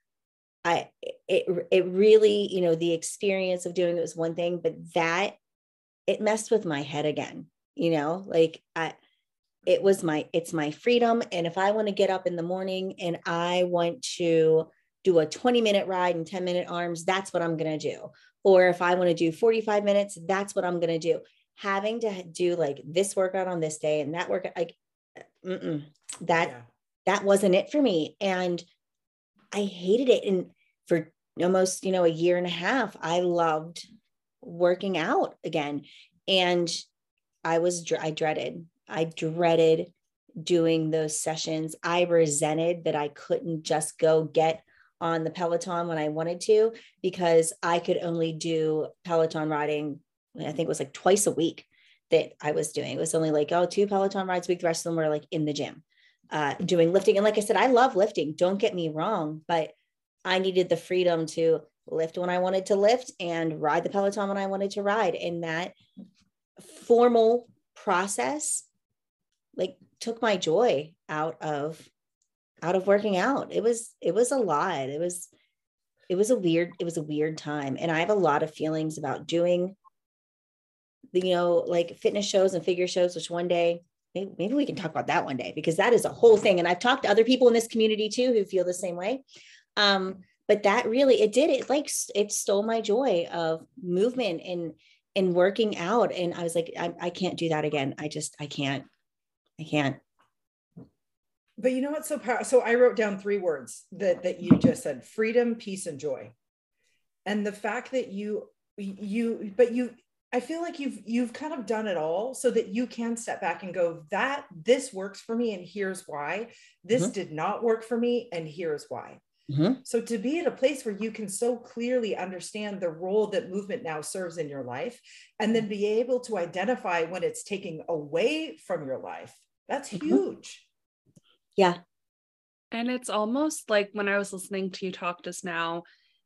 it really, you know, the experience of doing it was one thing, but it messed with my head again, you know, like it's my freedom. And if I want to get up in the morning and I want to do a 20-minute ride and 10-minute arms, that's what I'm going to do. Or if I want to do 45 minutes, that's what I'm going to do. Having to do like this workout on this day and that workout, like, that wasn't it for me. And I hated it. And for almost, you know, a year and a half, I loved working out again. And I dreaded doing those sessions. I resented that I couldn't just go get on the Peloton when I wanted to, because I could only do Peloton riding. I think it was like twice a week that I was doing. It was only like, 2 Peloton rides a week. The rest of them were like in the gym, doing lifting. And like I said, I love lifting, don't get me wrong, but I needed the freedom to lift when I wanted to lift and ride the Peloton when I wanted to ride. And that formal process like took my joy out of working out. It was a lot. It was a weird time. And I have a lot of feelings about doing the, like fitness shows and figure shows, which one day, maybe we can talk about that one day, because that is a whole thing. And I've talked to other people in this community too, who feel the same way. But that really, it stole my joy of movement and working out. And I was like, I can't do that again. I can't. But you know what's so powerful? So I wrote down 3 words that you just said: freedom, peace, and joy. And the fact that I feel like you've kind of done it all so that you can step back and go, this works for me, and here's why. This did not work for me, and here's why. So to be at a place where you can so clearly understand the role that movement now serves in your life, and then be able to identify when it's taking away from your life, that's huge. Yeah. And it's almost like when I was listening to you talk just now,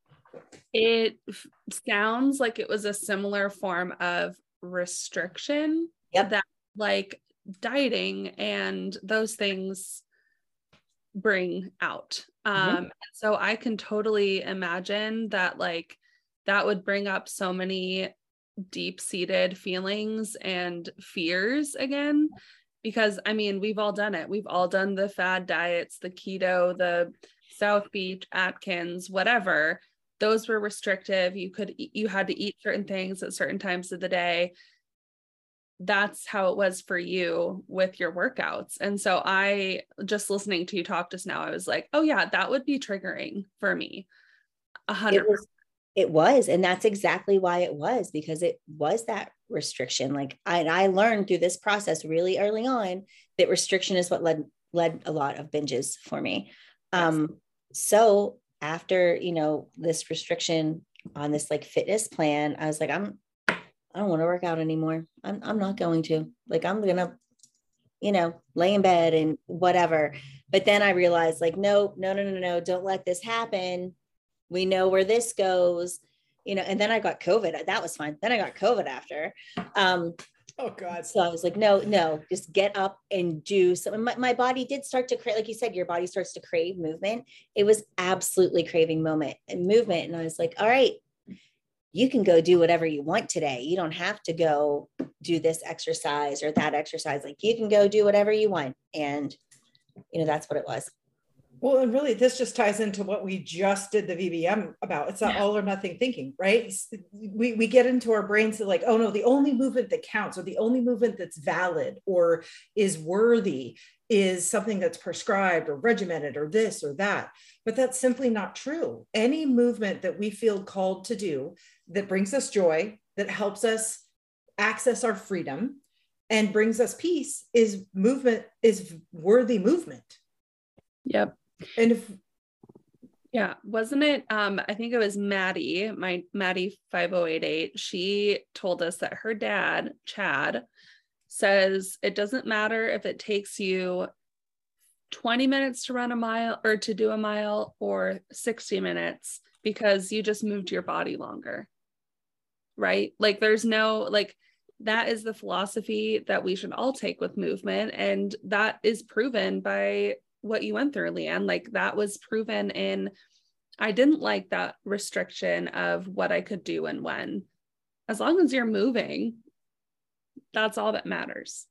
it sounds like it was a similar form of restriction that like dieting and those things bring out. So I can totally imagine that, like, that would bring up so many deep-seated feelings and fears again, because I mean, we've all done it. We've all done the fad diets, the keto, the South Beach, Atkins, whatever. Those were restrictive. You had to eat certain things at certain times of the day. That's how it was for you with your workouts. And so I, just listening to you talk just now, I was like, oh yeah, that would be triggering for me. 100%. It was. And that's exactly why it was, because it was that restriction. Like I learned through this process really early on that restriction is what led a lot of binges for me. Yes. So after, this restriction on this like fitness plan, I was like, I don't want to work out anymore. I'm not going to. Like, I'm going to, lay in bed and whatever. But then I realized, like, no, don't let this happen. We know where this goes, and then I got COVID. That was fine. Then I got COVID after. Oh God. So I was like, no, just get up and do something. My body did start to crave, like you said, your body starts to crave movement. It was absolutely craving movement. And I was like, all right, you can go do whatever you want today. You don't have to go do this exercise or that exercise. Like, you can go do whatever you want. And, that's what it was. Well, and really, this just ties into what we just did the VBM about. It's that all or nothing thinking, right? We get into our brains that like, oh no, the only movement that counts, or the only movement that's valid or is worthy, is something that's prescribed or regimented or this or that. But that's simply not true. Any movement that we feel called to do that brings us joy, that helps us access our freedom and brings us peace is worthy movement. Yep. And wasn't it? I think it was Maddie 5088. She told us that her dad, Chad, says it doesn't matter if it takes you 20 minutes to run a mile or to do a mile or 60 minutes, because you just moved your body longer. Right? Like, there's no, like, that is the philosophy that we should all take with movement. And that is proven by what you went through, Leanne. Like, that was proven in, I didn't like that restriction of what I could do and when. As long as you're moving, that's all that matters.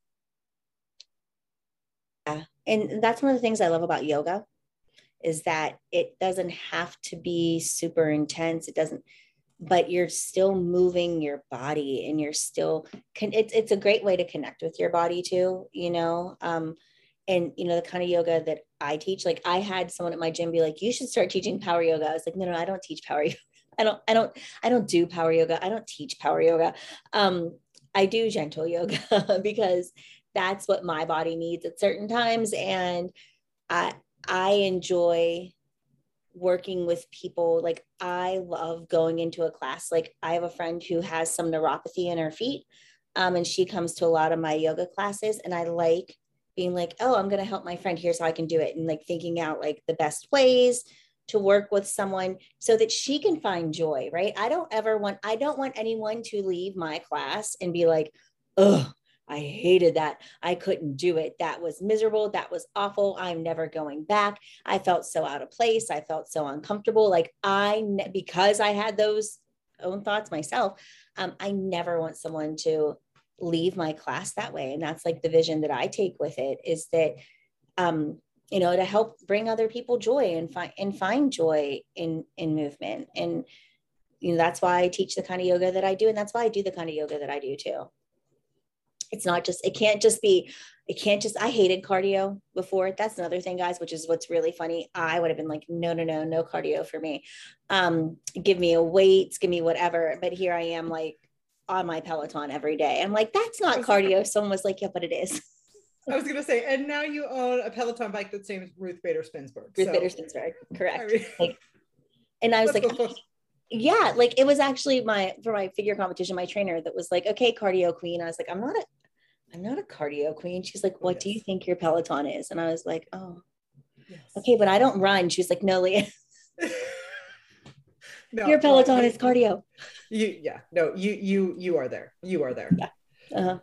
Yeah. And that's one of the things I love about yoga, is that it doesn't have to be super intense. It doesn't, but you're still moving your body, and you're still, it's a great way to connect with your body too, and, the kind of yoga that I teach, like, I had someone at my gym be like, you should start teaching power yoga. I was like, no, I don't teach power yoga. I don't do power yoga. I don't teach power yoga. I do gentle yoga because that's what my body needs at certain times. And I enjoy working with people. Like, I love going into a class. Like, I have a friend who has some neuropathy in her feet. And she comes to a lot of my yoga classes, and I like being like, oh, I'm going to help my friend. Here's how I can do it. And like thinking out like the best ways to work with someone so that she can find joy, right? I don't want anyone to leave my class and be like, oh, I hated that. I couldn't do it. That was miserable. That was awful. I'm never going back. I felt so out of place. I felt so uncomfortable. Like because I had those own thoughts myself, I never want someone to leave my class that way. And that's like the vision that I take with it, is that, to help bring other people joy and find joy in movement. And, that's why I teach the kind of yoga that I do. And that's why I do the kind of yoga that I do too. It's not just, I hated cardio before. That's another thing, guys, which is what's really funny. I would have been like, no cardio for me. Give me a weights, give me whatever. But here I am, like on my Peloton every day. I'm like, that's not cardio. Someone was like, yeah, but it is. I was going to say, and now you own a Peloton bike that's named Ruth Bader Spinsberg. Bader Spinsberg, correct. And I was like, yeah, like it was actually for my figure competition, my trainer that was like, okay, cardio queen. I was like, I'm not a cardio queen. She's like, what do you think your Peloton is? And I was like, oh, yes. Okay, but I don't run. She was like, no, Leah, no, your Peloton is cardio. You are there. You are there. Yeah. Uh-huh.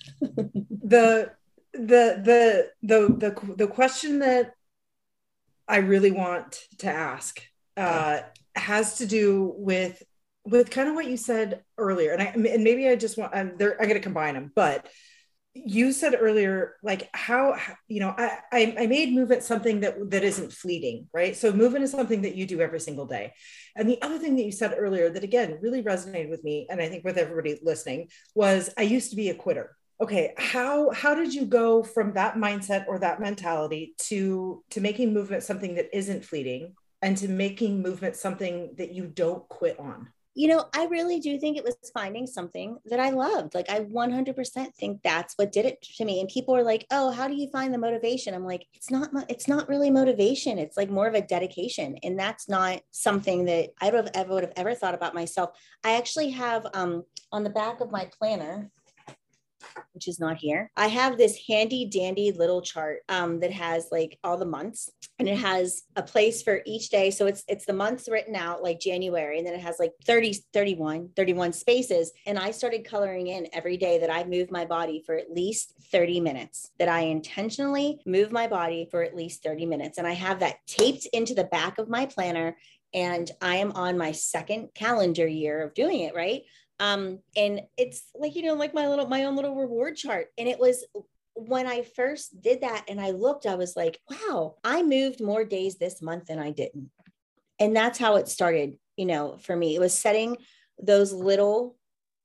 The question that I really want to ask has to do with kind of what you said earlier, and maybe I just want I'm going to combine them, but you said earlier, like how I made movement something that isn't fleeting, right? So movement is something that you do every single day. And the other thing that you said earlier that again really resonated with me, and I think with everybody listening, was I used to be a quitter. Okay, how did you go from that mindset or that mentality to making movement something that isn't fleeting, and to making movement something that you don't quit on? I really do think it was finding something that I loved. Like I 100% think that's what did it to me. And people are like, oh, how do you find the motivation? I'm like, it's not really motivation. It's like more of a dedication. And that's not something that I would have ever thought about myself. I actually have on the back of my planner, which is not here, I have this handy dandy little chart that has like all the months, and it has a place for each day. So it's the months written out like January, and then it has like 31 spaces. And I started coloring in every day that I move my body for at least 30 minutes, that I intentionally move my body for at least 30 minutes. And I have that taped into the back of my planner, and I am on my second calendar year of doing it, right? And it's like, like my own little reward chart. And it was when I first did that and I looked, I was like, wow, I moved more days this month than I didn't. And that's how it started, for me. It was setting those little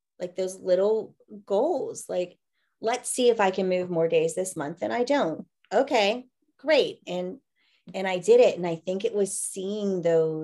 goals. Like, let's see if I can move more days this month than I don't. Okay, great. And I did it. And I think it was seeing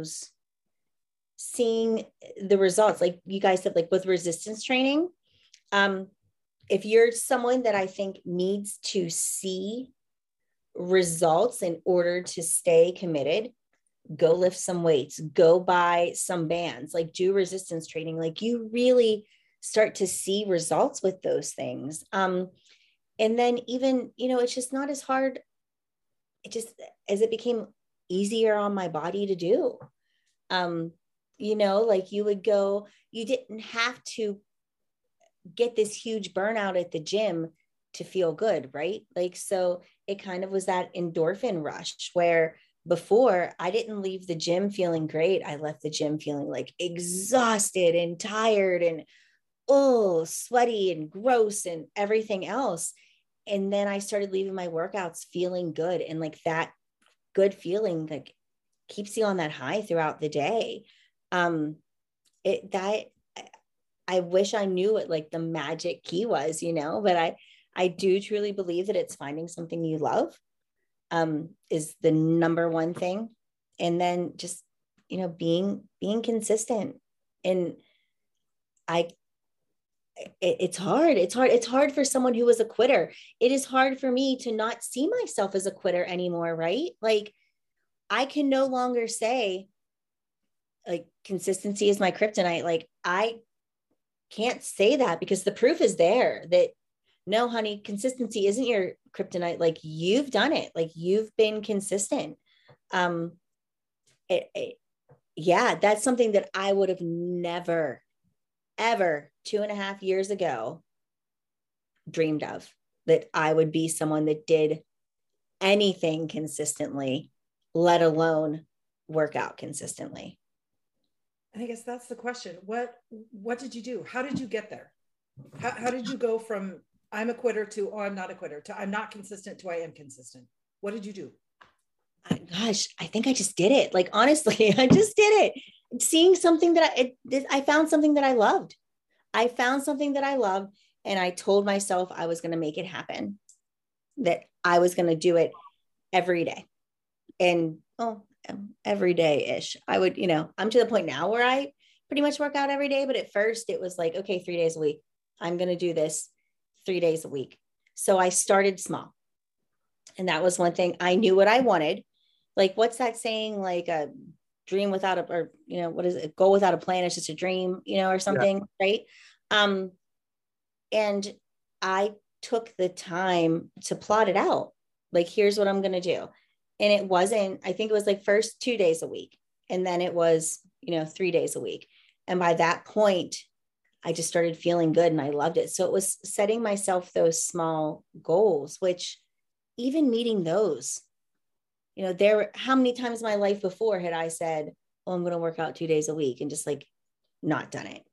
the results, like you guys said, like with resistance training. If you're someone that I think needs to see results in order to stay committed, go lift some weights, go buy some bands, like do resistance training. Like you really start to see results with those things. And then even, it's just not as hard. It just, as it became easier on my body to do. Like you didn't have to get this huge burnout at the gym to feel good, right? Like, so it kind of was that endorphin rush where before I didn't leave the gym feeling great. I left the gym feeling like exhausted and tired and, sweaty and gross and everything else. And then I started leaving my workouts feeling good. And like that good feeling, like keeps you on that high throughout the day. I wish I knew what like the magic key was, but I do truly believe that it's finding something you love, is the number one thing. And then just, being consistent. And it's hard. It's hard for someone who was a quitter. It is hard for me to not see myself as a quitter anymore. Right? Like I can no longer say like consistency is my kryptonite. Like I can't say that because the proof is there that no, honey, consistency isn't your kryptonite. Like you've done it. Like you've been consistent. That's something that I would have never, ever 2.5 years ago dreamed of, that I would be someone that did anything consistently, let alone work out consistently. And I guess that's the question. What did you do? How did you get there? How did you go from I'm a quitter to, oh, I'm not a quitter, to I'm not consistent to I am consistent? What did you do? Gosh, I think I just did it. Like, honestly, I just did it. Seeing something that I found something that I loved. I found something that I loved, and I told myself I was going to make it happen, that I was going to do it every day. And every day ish. I would, I'm to the point now where I pretty much work out every day. But at first it was like, okay, 3 days a week. I'm going to do this 3 days a week. So I started small. And that was one thing. I knew what I wanted. Like, what's that saying? Like a dream without what is it? A goal without a plan is just a dream, or something. Yeah. Right. And I took the time to plot it out. Like, here's what I'm going to do. And it wasn't, I think it was like first 2 days a week. And then it was, 3 days a week. And by that point, I just started feeling good and I loved it. So it was setting myself those small goals, which even meeting those, how many times in my life before had I said, oh, I'm going to work out 2 days a week and just like not done it.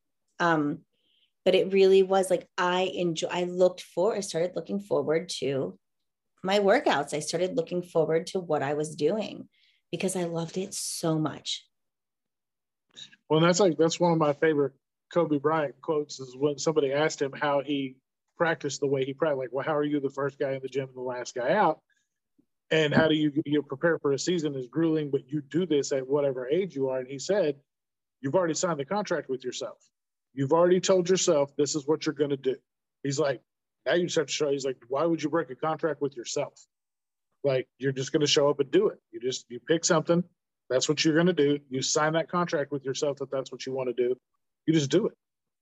But it really was like, I started looking forward to my workouts. I started looking forward to what I was doing because I loved it so much. Well, that's one of my favorite Kobe Bryant quotes, is when somebody asked him how he practiced the way he practiced. Like, well, how are you the first guy in the gym and the last guy out? And how do you prepare for a season is grueling, but you do this at whatever age you are. And he said, you've already signed the contract with yourself. You've already told yourself this is what you're going to do. He's like, now you just have to show. He's like, why would you break a contract with yourself? Like, you're just going to show up and do it. You pick something. That's what you're going to do. You sign that contract with yourself that that's what you want to do. You just do it.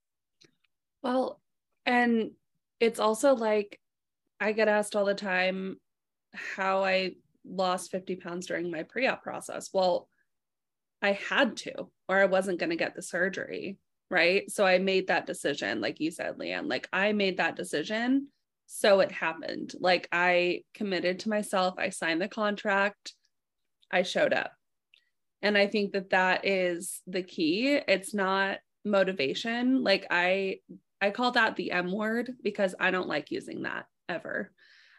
Well, and it's also like, I get asked all the time how I lost 50 pounds during my pre-op process. Well, I had to, or I wasn't going to get the surgery. Right. So I made that decision. Like you said, Leanne, like I made that decision. So it happened. Like, I committed to myself. I signed the contract. I showed up. And I think that is the key. It's not motivation. Like, I call that the M word because I don't like using that ever.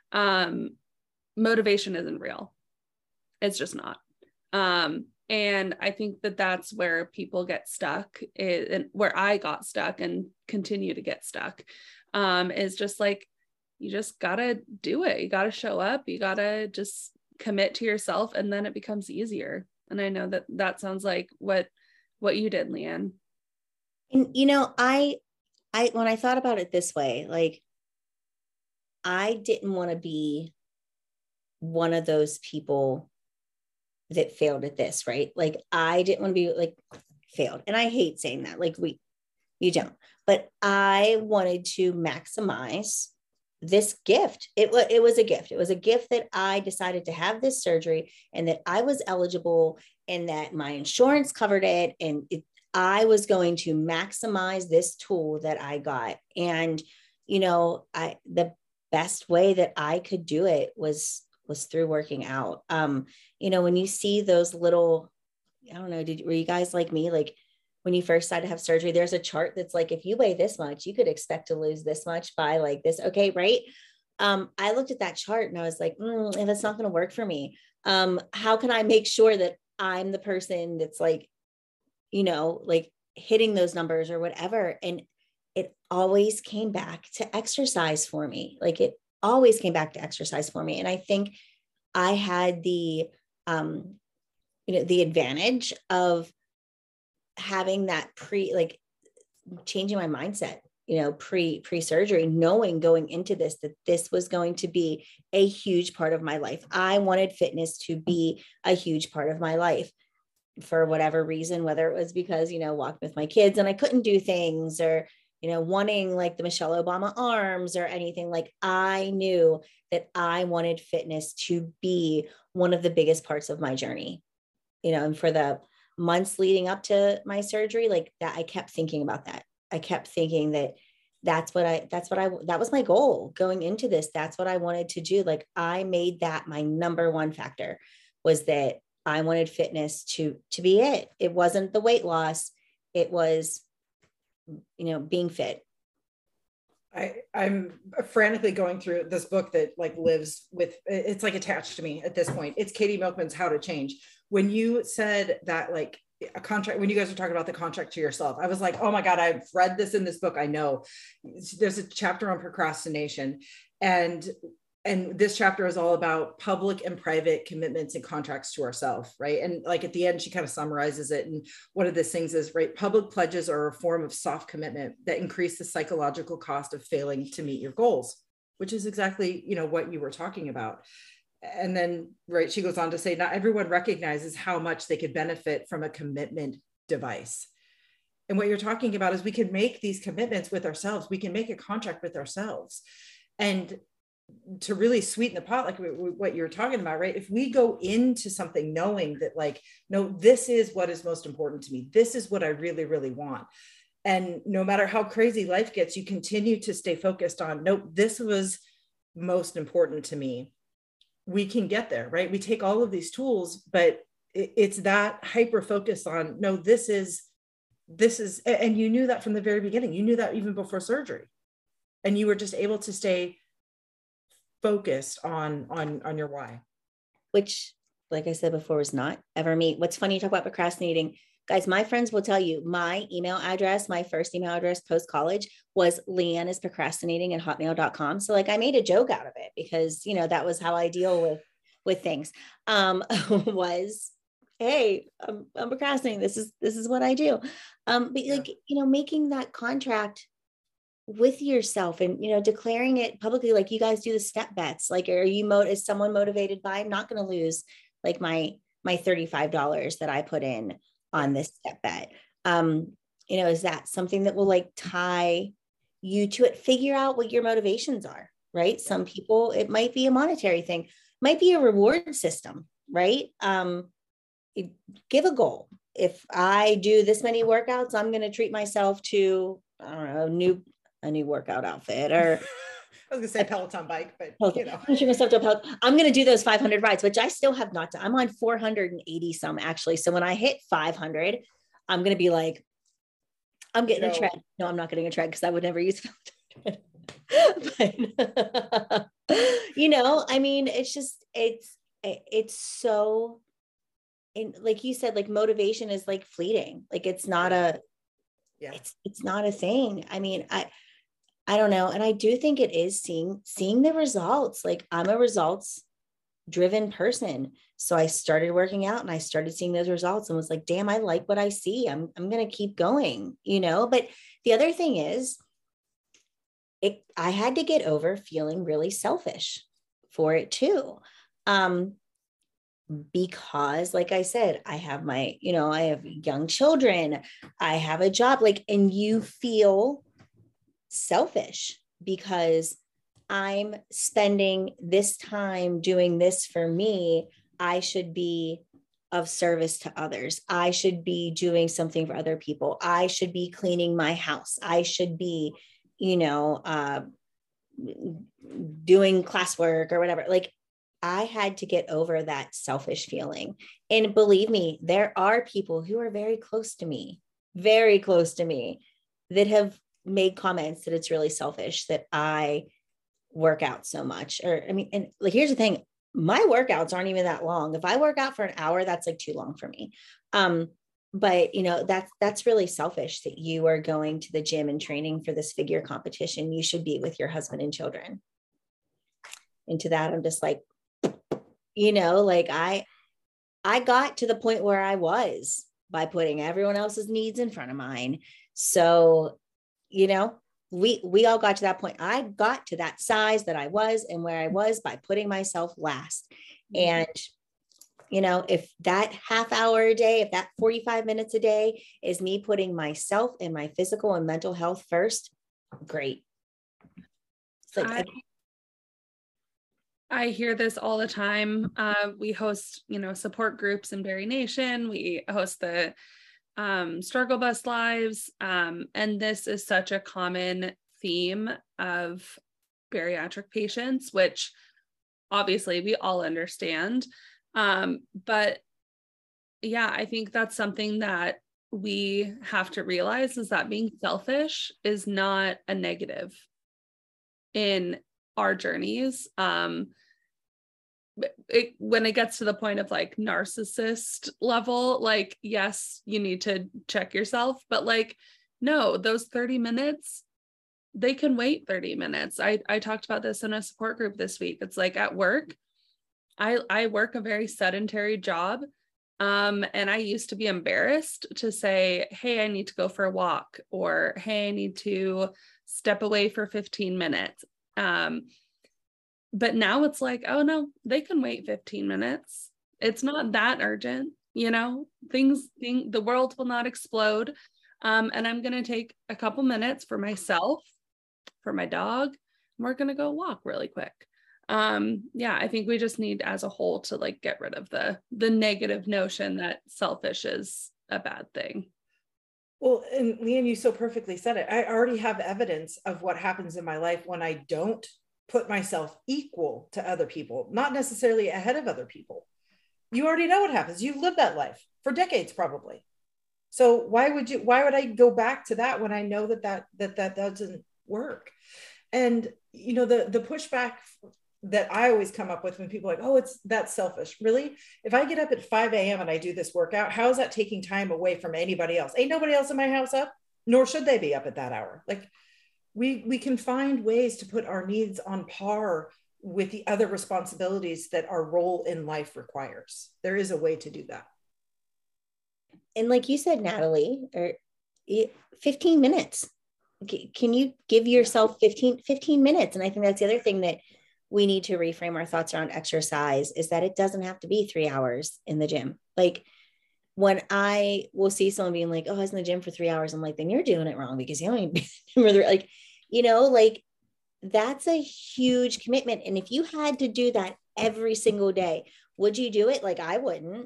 Motivation isn't real. It's just not. And I think that's where people get stuck, and where I got stuck and continue to get stuck, is just like, you just gotta do it. You gotta show up. You gotta just commit to yourself, and then it becomes easier. And I know that sounds like what you did, Leanne. And I when I thought about it this way, like, I didn't want to be one of those people that failed at this, right? Like, I didn't want to be like failed. And I hate saying that, like, you don't, but I wanted to maximize this gift. It was a gift. It was a gift that I decided to have this surgery, and that I was eligible, and that my insurance covered it. And I was going to maximize this tool that I got. And, the best way that I could do it was through working out. When you see those little, I don't know, were you guys like me? Like, when you first decided to have surgery, there's a chart that's like, if you weigh this much, you could expect to lose this much by like this. Okay. Right. I looked at that chart and I was like, if it's not going to work for me, how can I make sure that I'm the person that's like, like hitting those numbers or whatever? And it always came back to exercise for me. Like, it always came back to exercise for me. And I think I had the advantage of having that changing my mindset, pre-surgery, knowing going into this, that this was going to be a huge part of my life. I wanted fitness to be a huge part of my life for whatever reason, whether it was because, walking with my kids and I couldn't do things, or, wanting like the Michelle Obama arms or anything. Like, I knew that I wanted fitness to be one of the biggest parts of my journey, and for the months leading up to my surgery, like that, I kept thinking about that. I kept thinking that that was my goal going into this. That's what I wanted to do. Like, I made that my number one factor, was that I wanted fitness to be it. It wasn't the weight loss. It was, being fit. I'm frantically going through this book that like lives with, it's like attached to me at this point. It's Katie Milkman's How to Change. When you said that, like a contract, when you guys were talking about the contract to yourself, I was like, oh my God, I've read this in this book. I know there's a chapter on procrastination, and this chapter is all about public and private commitments and contracts to ourselves, right? And like at the end, she kind of summarizes it. And one of the things is, right, public pledges are a form of soft commitment that increase the psychological cost of failing to meet your goals, which is exactly, what you were talking about. And then, right, she goes on to say, not everyone recognizes how much they could benefit from a commitment device. And what you're talking about is we can make these commitments with ourselves. We can make a contract with ourselves. And to really sweeten the pot, like what you're talking about, right? If we go into something knowing that, like, no, this is what is most important to me. This is what I really, really want. And no matter how crazy life gets, you continue to stay focused on, nope, this was most important to me. We can get there, right? We take all of these tools, but it's that hyper focus on, no, this is, and you knew that from the very beginning. You knew that even before surgery, and you were just able to stay focused on your why. Which, like I said before, was not ever me. What's funny, you talk about procrastinating. Guys, my friends will tell you my email address, my first email address post-college was leanneisprocrastinating@hotmail.com. So like I made a joke out of it because, that was how I deal with things. Was, hey, I'm procrastinating. This is what I do. But like, making that contract with yourself and, declaring it publicly, like you guys do the step bets. Like, is someone motivated by, I'm not going to lose like my $35 that I put in on this step bet. Is that something that will like tie you to it? Figure out what your motivations are, right? Some people, it might be a monetary thing, might be a reward system, right? Give a goal. If I do this many workouts, I'm going to treat myself to, I don't know, a new workout outfit, or I was gonna say Peloton bike, but I'm treat myself to a Peloton. I'm going to do those 500 rides, which I still have not done. I'm on 480 some actually. So when I hit 500, I'm going to be like, I'm getting a tread. No, I'm not getting a tread because I would never use Peloton. But, I mean, it's just, it's so, and like you said, like motivation is like fleeting. Like it's not it's not a thing. I mean, I don't know. And I do think it is seeing the results. Like I'm a results driven person. So I started working out and I started seeing those results and was like, damn, I like what I see. I'm going to keep going, but the other thing is I had to get over feeling really selfish for it too. Because like I said, I have I have young children, I have a job, like, and you feel selfish because I'm spending this time doing this for me. I should be of service to others. I should be doing something for other people. I should be cleaning my house. I should be, doing classwork or whatever. Like I had to get over that selfish feeling. And believe me, there are people who are very close to me that have made comments that it's really selfish that I work out so much. And like, here's the thing, my workouts aren't even that long. If I work out for an hour, that's like too long for me. But that's really selfish that you are going to the gym and training for this figure competition. You should be with your husband and children. And to that, I'm just like, like I got to the point where I was by putting everyone else's needs in front of mine. So, we all got to that point. I got to that size that I was and where I was by putting myself last. And, if that half hour a day, if that 45 minutes a day is me putting myself and my physical and mental health first, great. It's like, I hear this all the time. We host, support groups in Berry Nation. We host the Struggle Bus Lives. And this is such a common theme of bariatric patients, which obviously we all understand. But yeah, I think that's something that we have to realize, is that being selfish is not a negative in our journeys. When it gets to the point of like narcissist level, like, yes, you need to check yourself, but like, no, those 30 minutes, they can wait 30 minutes. I talked about this in a support group this week. It's like at work, I work a very sedentary job. And I used to be embarrassed to say, hey, I need to go for a walk, or, hey, I need to step away for 15 minutes. But now it's like, oh no, they can wait 15 minutes. It's not that urgent, the world will not explode. And I'm going to take a couple minutes for myself, for my dog, and we're going to go walk really quick. Yeah, I think we just need as a whole to like get rid of the negative notion that selfish is a bad thing. Well, and Leanne, you so perfectly said it. I already have evidence of what happens in my life when I don't put myself equal to other people, not necessarily ahead of other people. You already know what happens. You've lived that life for decades, probably. So why would I go back to that when I know that doesn't work? And, the pushback that I always come up with when people are like, oh, that's selfish. Really? If I get up at 5 a.m. and I do this workout, how is that taking time away from anybody else? Ain't nobody else in my house up, nor should they be up at that hour. Like, we can find ways to put our needs on par with the other responsibilities that our role in life requires. There is a way to do that. And like you said, Natalie, 15 minutes. Can you give yourself 15 minutes? And I think that's the other thing that we need to reframe our thoughts around exercise, is that it doesn't have to be 3 hours in the gym. Like, when I will see someone being like, oh, I was in the gym for 3 hours, I'm like, then you're doing it wrong, because you only like, like, that's a huge commitment. And if you had to do that every single day, would you do it? Like, I wouldn't,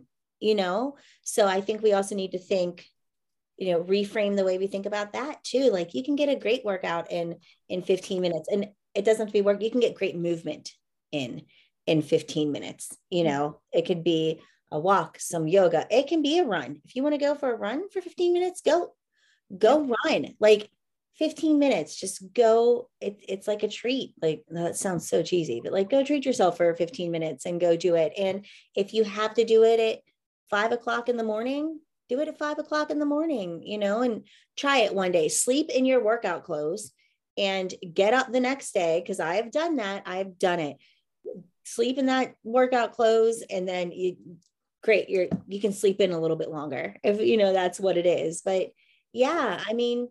So I think we also need to think, reframe the way we think about that too. Like, you can get a great workout in 15 minutes, and it doesn't have to be work. You can get great movement in 15 minutes. It could be a walk, some yoga. It can be a run. If you want to go for a run for 15 minutes, go run. Like, 15 minutes, just go. It's like a treat. Like, that sounds so cheesy, but like, go treat yourself for 15 minutes and go do it. And if you have to do it at 5 o'clock in the morning, do it at 5 o'clock in the morning, and try it one day. Sleep in your workout clothes and get up the next day. Cause I have done that. I've done it. Sleep in that workout clothes, and then you can sleep in a little bit longer if, that's what it is. But yeah, I mean,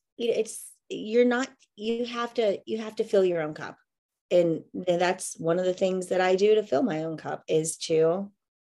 you have to fill your own cup. And that's one of the things that I do to fill my own cup, is to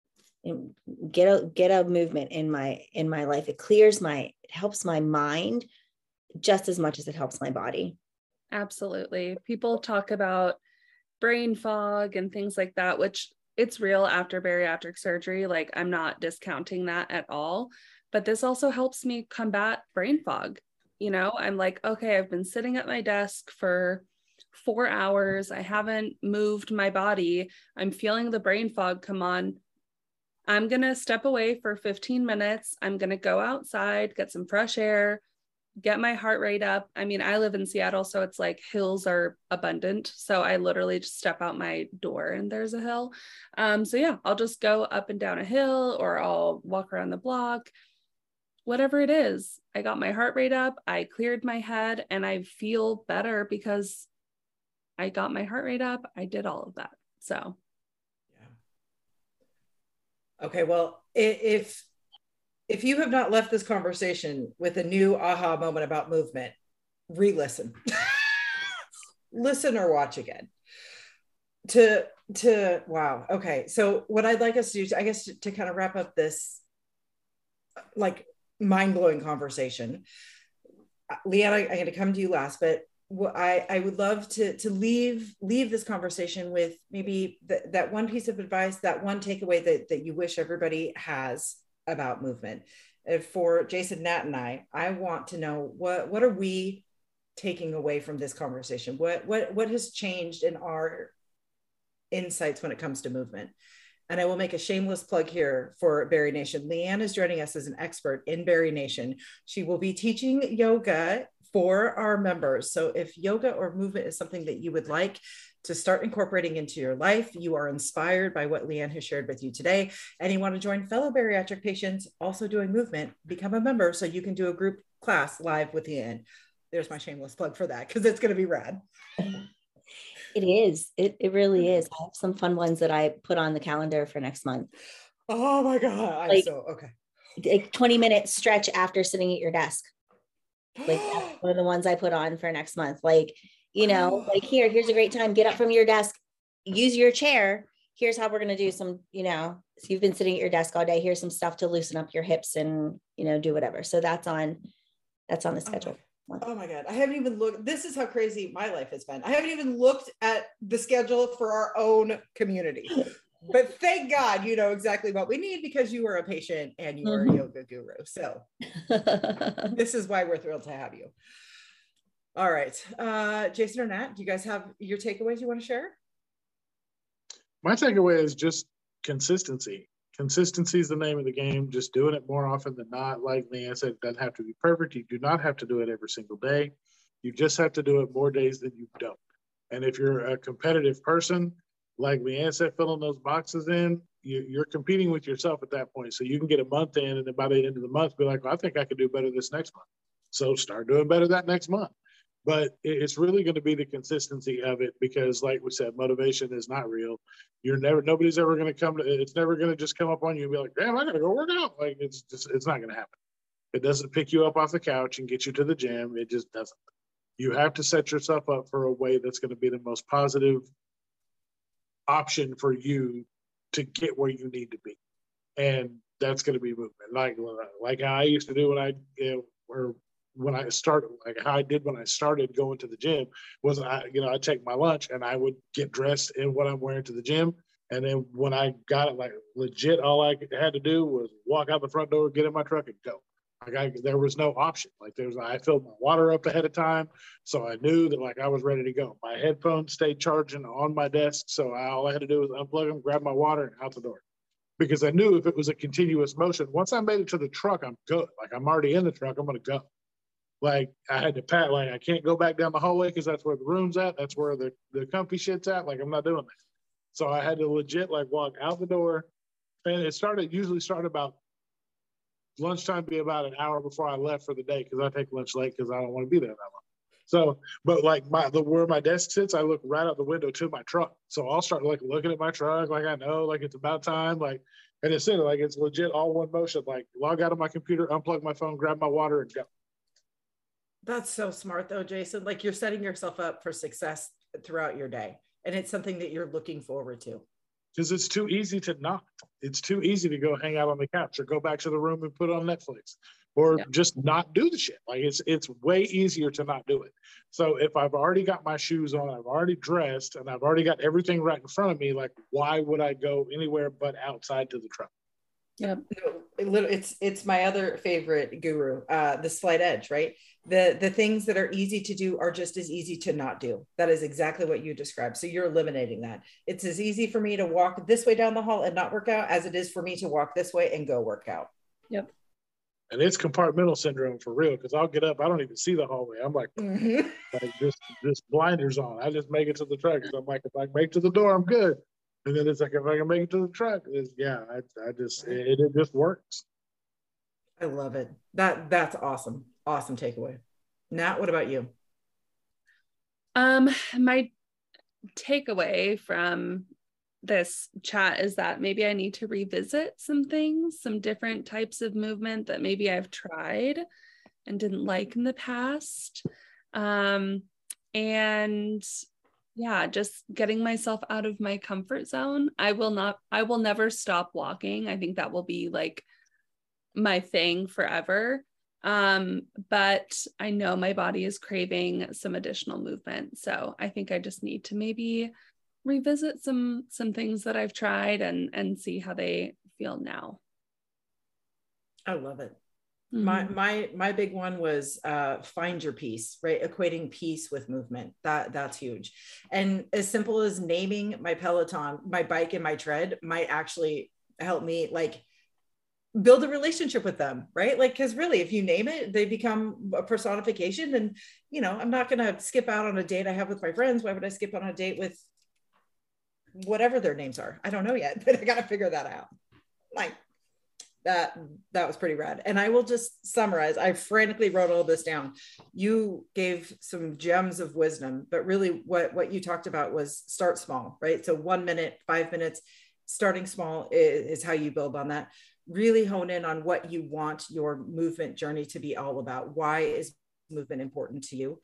get a movement in my life. It helps my mind just as much as it helps my body. Absolutely. People talk about brain fog and things like that, which it's real after bariatric surgery. Like, I'm not discounting that at all, but this also helps me combat brain fog. I'm like, okay, I've been sitting at my desk for 4 hours. I haven't moved my body. I'm feeling the brain fog come on. I'm going to step away for 15 minutes. I'm going to go outside, get some fresh air, get my heart rate up. I mean, I live in Seattle, so it's like hills are abundant. So I literally just step out my door and there's a hill. So yeah, I'll just go up and down a hill, or I'll walk around the block, whatever it is. I got my heart rate up, I cleared my head, and I feel better because I got my heart rate up. I did all of that. So. Yeah. Okay. Well, if you have not left this conversation with a new aha moment about movement, re-listen, listen or watch again. Wow. Okay. So what I'd like us to do, I guess, to kind of wrap up this like mind-blowing conversation, Leanne, I'm going to come to you last, but I would love to leave this conversation with maybe that one piece of advice, that one takeaway that you wish everybody has about movement. For Jason, Nat, and I want to know what are we taking away from this conversation? What has changed in our insights when it comes to movement? And I will make a shameless plug here for Barre Nation. Leanne is joining us as an expert in Barre Nation. She will be teaching yoga for our members. So if yoga or movement is something that you would like to start incorporating into your life, you are inspired by what Leanne has shared with you today, and you want to join fellow bariatric patients also doing movement, become a member so you can do a group class live with Leanne. There's my shameless plug for that, because it's going to be rad. It is. It really is. I have some fun ones that I put on the calendar for next month. Oh my God. I'm so okay. Like 20-minute stretch after sitting at your desk. Like that's one of the ones I put on for next month. Like, you know, like here's a great time. Get up from your desk, use your chair. Here's how we're going to do some, you know, so you've been sitting at your desk all day. Here's some stuff to loosen up your hips and, you know, do whatever. So that's on the schedule. Oh my God. I haven't even looked. This is how crazy my life has been. I haven't even looked at the schedule for our own community. But thank God you know exactly what we need, because you are a patient and you are a yoga guru. So this is why we're thrilled to have you. All right. Jason or Nat, do you guys have your takeaways you want to share? My takeaway is just consistency. Consistency is the name of the game. Just doing it more often than not. Like Leanne said, it doesn't have to be perfect. You do not have to do it every single day. You just have to do it more days than you don't. And if you're a competitive person, like Leanne said, filling those boxes in, you're competing with yourself at that point. So you can get a month in, and then by the end of the month, be like, well, I think I could do better this next month. So start doing better that next month. But it's really going to be the consistency of it, because like we said, motivation is not real. Nobody's ever going to it's never going to just come up on you and be like, damn, I got to go work out. Like it's not going to happen. It doesn't pick you up off the couch and get you to the gym. It just doesn't. You have to set yourself up for a way that's going to be the most positive option for you to get where you need to be. And that's going to be movement. Like how I used to do when I started, like how I did when I started going to the gym was I'd take my lunch and I would get dressed in what I'm wearing to the gym. And then when I got it, like legit, all I had to do was walk out the front door, get in my truck and go. There was no option. I filled my water up ahead of time. So I knew that like I was ready to go. My headphones stayed charging on my desk. So all I had to do was unplug them, grab my water and out the door. Because I knew if it was a continuous motion, once I made it to the truck, I'm good. Like I'm already in the truck, I'm going to go. Like I had to pat, like I can't go back down the hallway because that's where the room's at. That's where the comfy shit's at. Like I'm not doing that. So I had to legit like walk out the door. And it usually started about lunchtime, be about an hour before I left for the day, because I take lunch late because I don't want to be there that long. So, but like where my desk sits, I look right out the window to my truck. So I'll start like looking at my truck, like I know, like it's about time, like, and it's like it's legit all one motion. Like log out of my computer, unplug my phone, grab my water, and go. That's so smart though, Jason. Like you're setting yourself up for success throughout your day, and it's something that you're looking forward to. Because it's too easy to not. It's too easy to go hang out on the couch or go back to the room and put on Netflix, or just not do the shit. Like it's way easier to not do it. So if I've already got my shoes on, I've already dressed, and I've already got everything right in front of me, like why would I go anywhere but outside to the truck? Yeah, it's my other favorite guru, the slight edge, right? The things that are easy to do are just as easy to not do. That is exactly what you described. So you're eliminating that. It's as easy for me to walk this way down the hall and not work out as it is for me to walk this way and go work out. Yep. And it's compartmental syndrome for real, because I'll get up, I don't even see the hallway. I'm like, like just blinders on. I just make it to the truck. I'm like, if I make it to the door, I'm good. And then it's like, if I can make it to the truck, it just works. I love it. That's awesome. Awesome takeaway. Nat, what about you? My takeaway from this chat is that maybe I need to revisit some things, some different types of movement that maybe I've tried and didn't like in the past. And yeah, just getting myself out of my comfort zone. I will never stop walking. I think that will be like my thing forever. But I know my body is craving some additional movement. So I think I just need to maybe revisit some things that I've tried and see how they feel now. I love it. My big one was find your peace, right? Equating peace with movement. That's huge. And as simple as naming my Peloton, my bike, and my tread might actually help me like build a relationship with them, right? Like, because really, if you name it, they become a personification. And, you know, I'm not going to skip out on a date I have with my friends. Why would I skip on a date with whatever their names are? I don't know yet, but I got to figure that out. Like, that was pretty rad. And I will just summarize. I frantically wrote all this down. You gave some gems of wisdom, but really what you talked about was start small, right? So 1 minute, 5 minutes, starting small is how you build on that. Really hone in on what you want your movement journey to be all about. Why is movement important to you?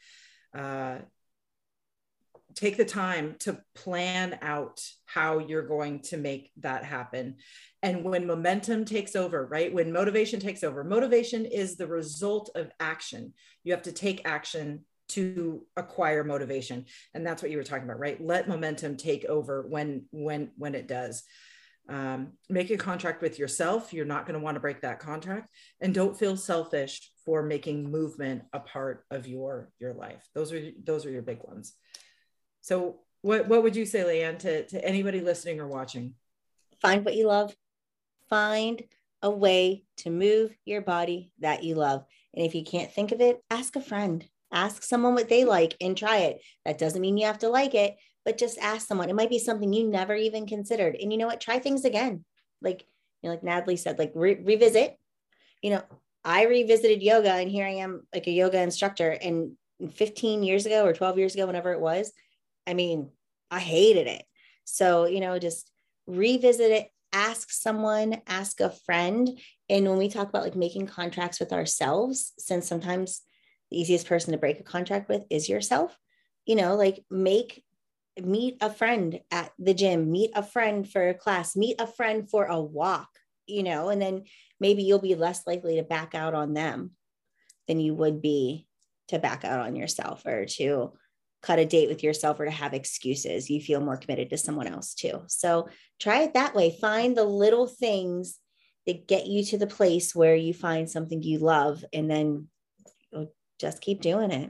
Take the time to plan out how you're going to make that happen. And when momentum takes over, right? When motivation takes over, motivation is the result of action. You have to take action to acquire motivation. And that's what you were talking about, right? Let momentum take over when it does. Make a contract with yourself. You're not going to want to break that contract, and don't feel selfish for making movement a part of your life. Those are your big ones. So what would you say, Leanne, to anybody listening or watching? Find what you love. Find a way to move your body that you love. And if you can't think of it, ask a friend. Ask someone what they like and try it. That doesn't mean you have to like it, but just ask someone. It might be something you never even considered. And you know what? Try things again. Like, you know, like Natalie said, like revisit. You know, I revisited yoga, and here I am, like a yoga instructor. And 15 years ago or 12 years ago, whenever it was, I mean, I hated it. So, you know, just revisit it, ask someone, ask a friend. And when we talk about like making contracts with ourselves, since sometimes the easiest person to break a contract with is yourself, you know, like meet a friend at the gym, meet a friend for a class, meet a friend for a walk, you know, and then maybe you'll be less likely to back out on them than you would be to back out on yourself, or to cut a date with yourself, or to have excuses. You feel more committed to someone else too. So try it that way. Find the little things that get you to the place where you find something you love, and then just keep doing it.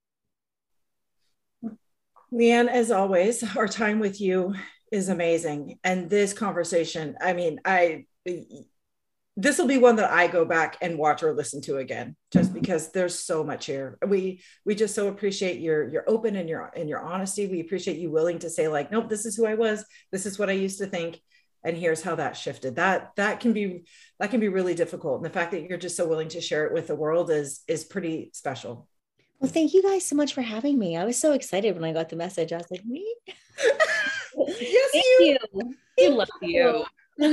Leanne, as always, our time with you is amazing. And this conversation, I mean, this will be one that I go back and watch or listen to again, just because there's so much here. We just so appreciate your open and your honesty. We appreciate you willing to say like, nope, this is who I was. This is what I used to think. And here's how that shifted. That can be really difficult. And the fact that you're just so willing to share it with the world is pretty special. Well, thank you guys so much for having me. I was so excited when I got the message. I was like, me? Yes, thank you. We love you.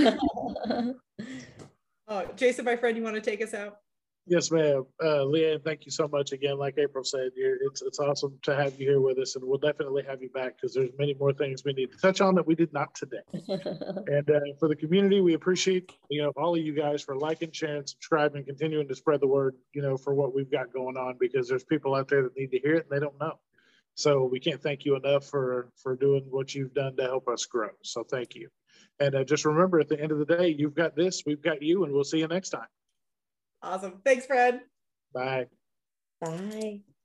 Oh, Jason, my friend, you want to take us out? Yes, ma'am. Leanne, thank you so much again. Like April said, it's awesome to have you here with us, and we'll definitely have you back, because there's many more things we need to touch on that we did not today. And for the community, we appreciate, you know, all of you guys for liking, sharing, subscribing, continuing to spread the word, you know, for what we've got going on, because there's people out there that need to hear it and they don't know. So we can't thank you enough for doing what you've done to help us grow. So thank you. And just remember, at the end of the day, you've got this, we've got you, and we'll see you next time. Awesome. Thanks, Fred. Bye. Bye.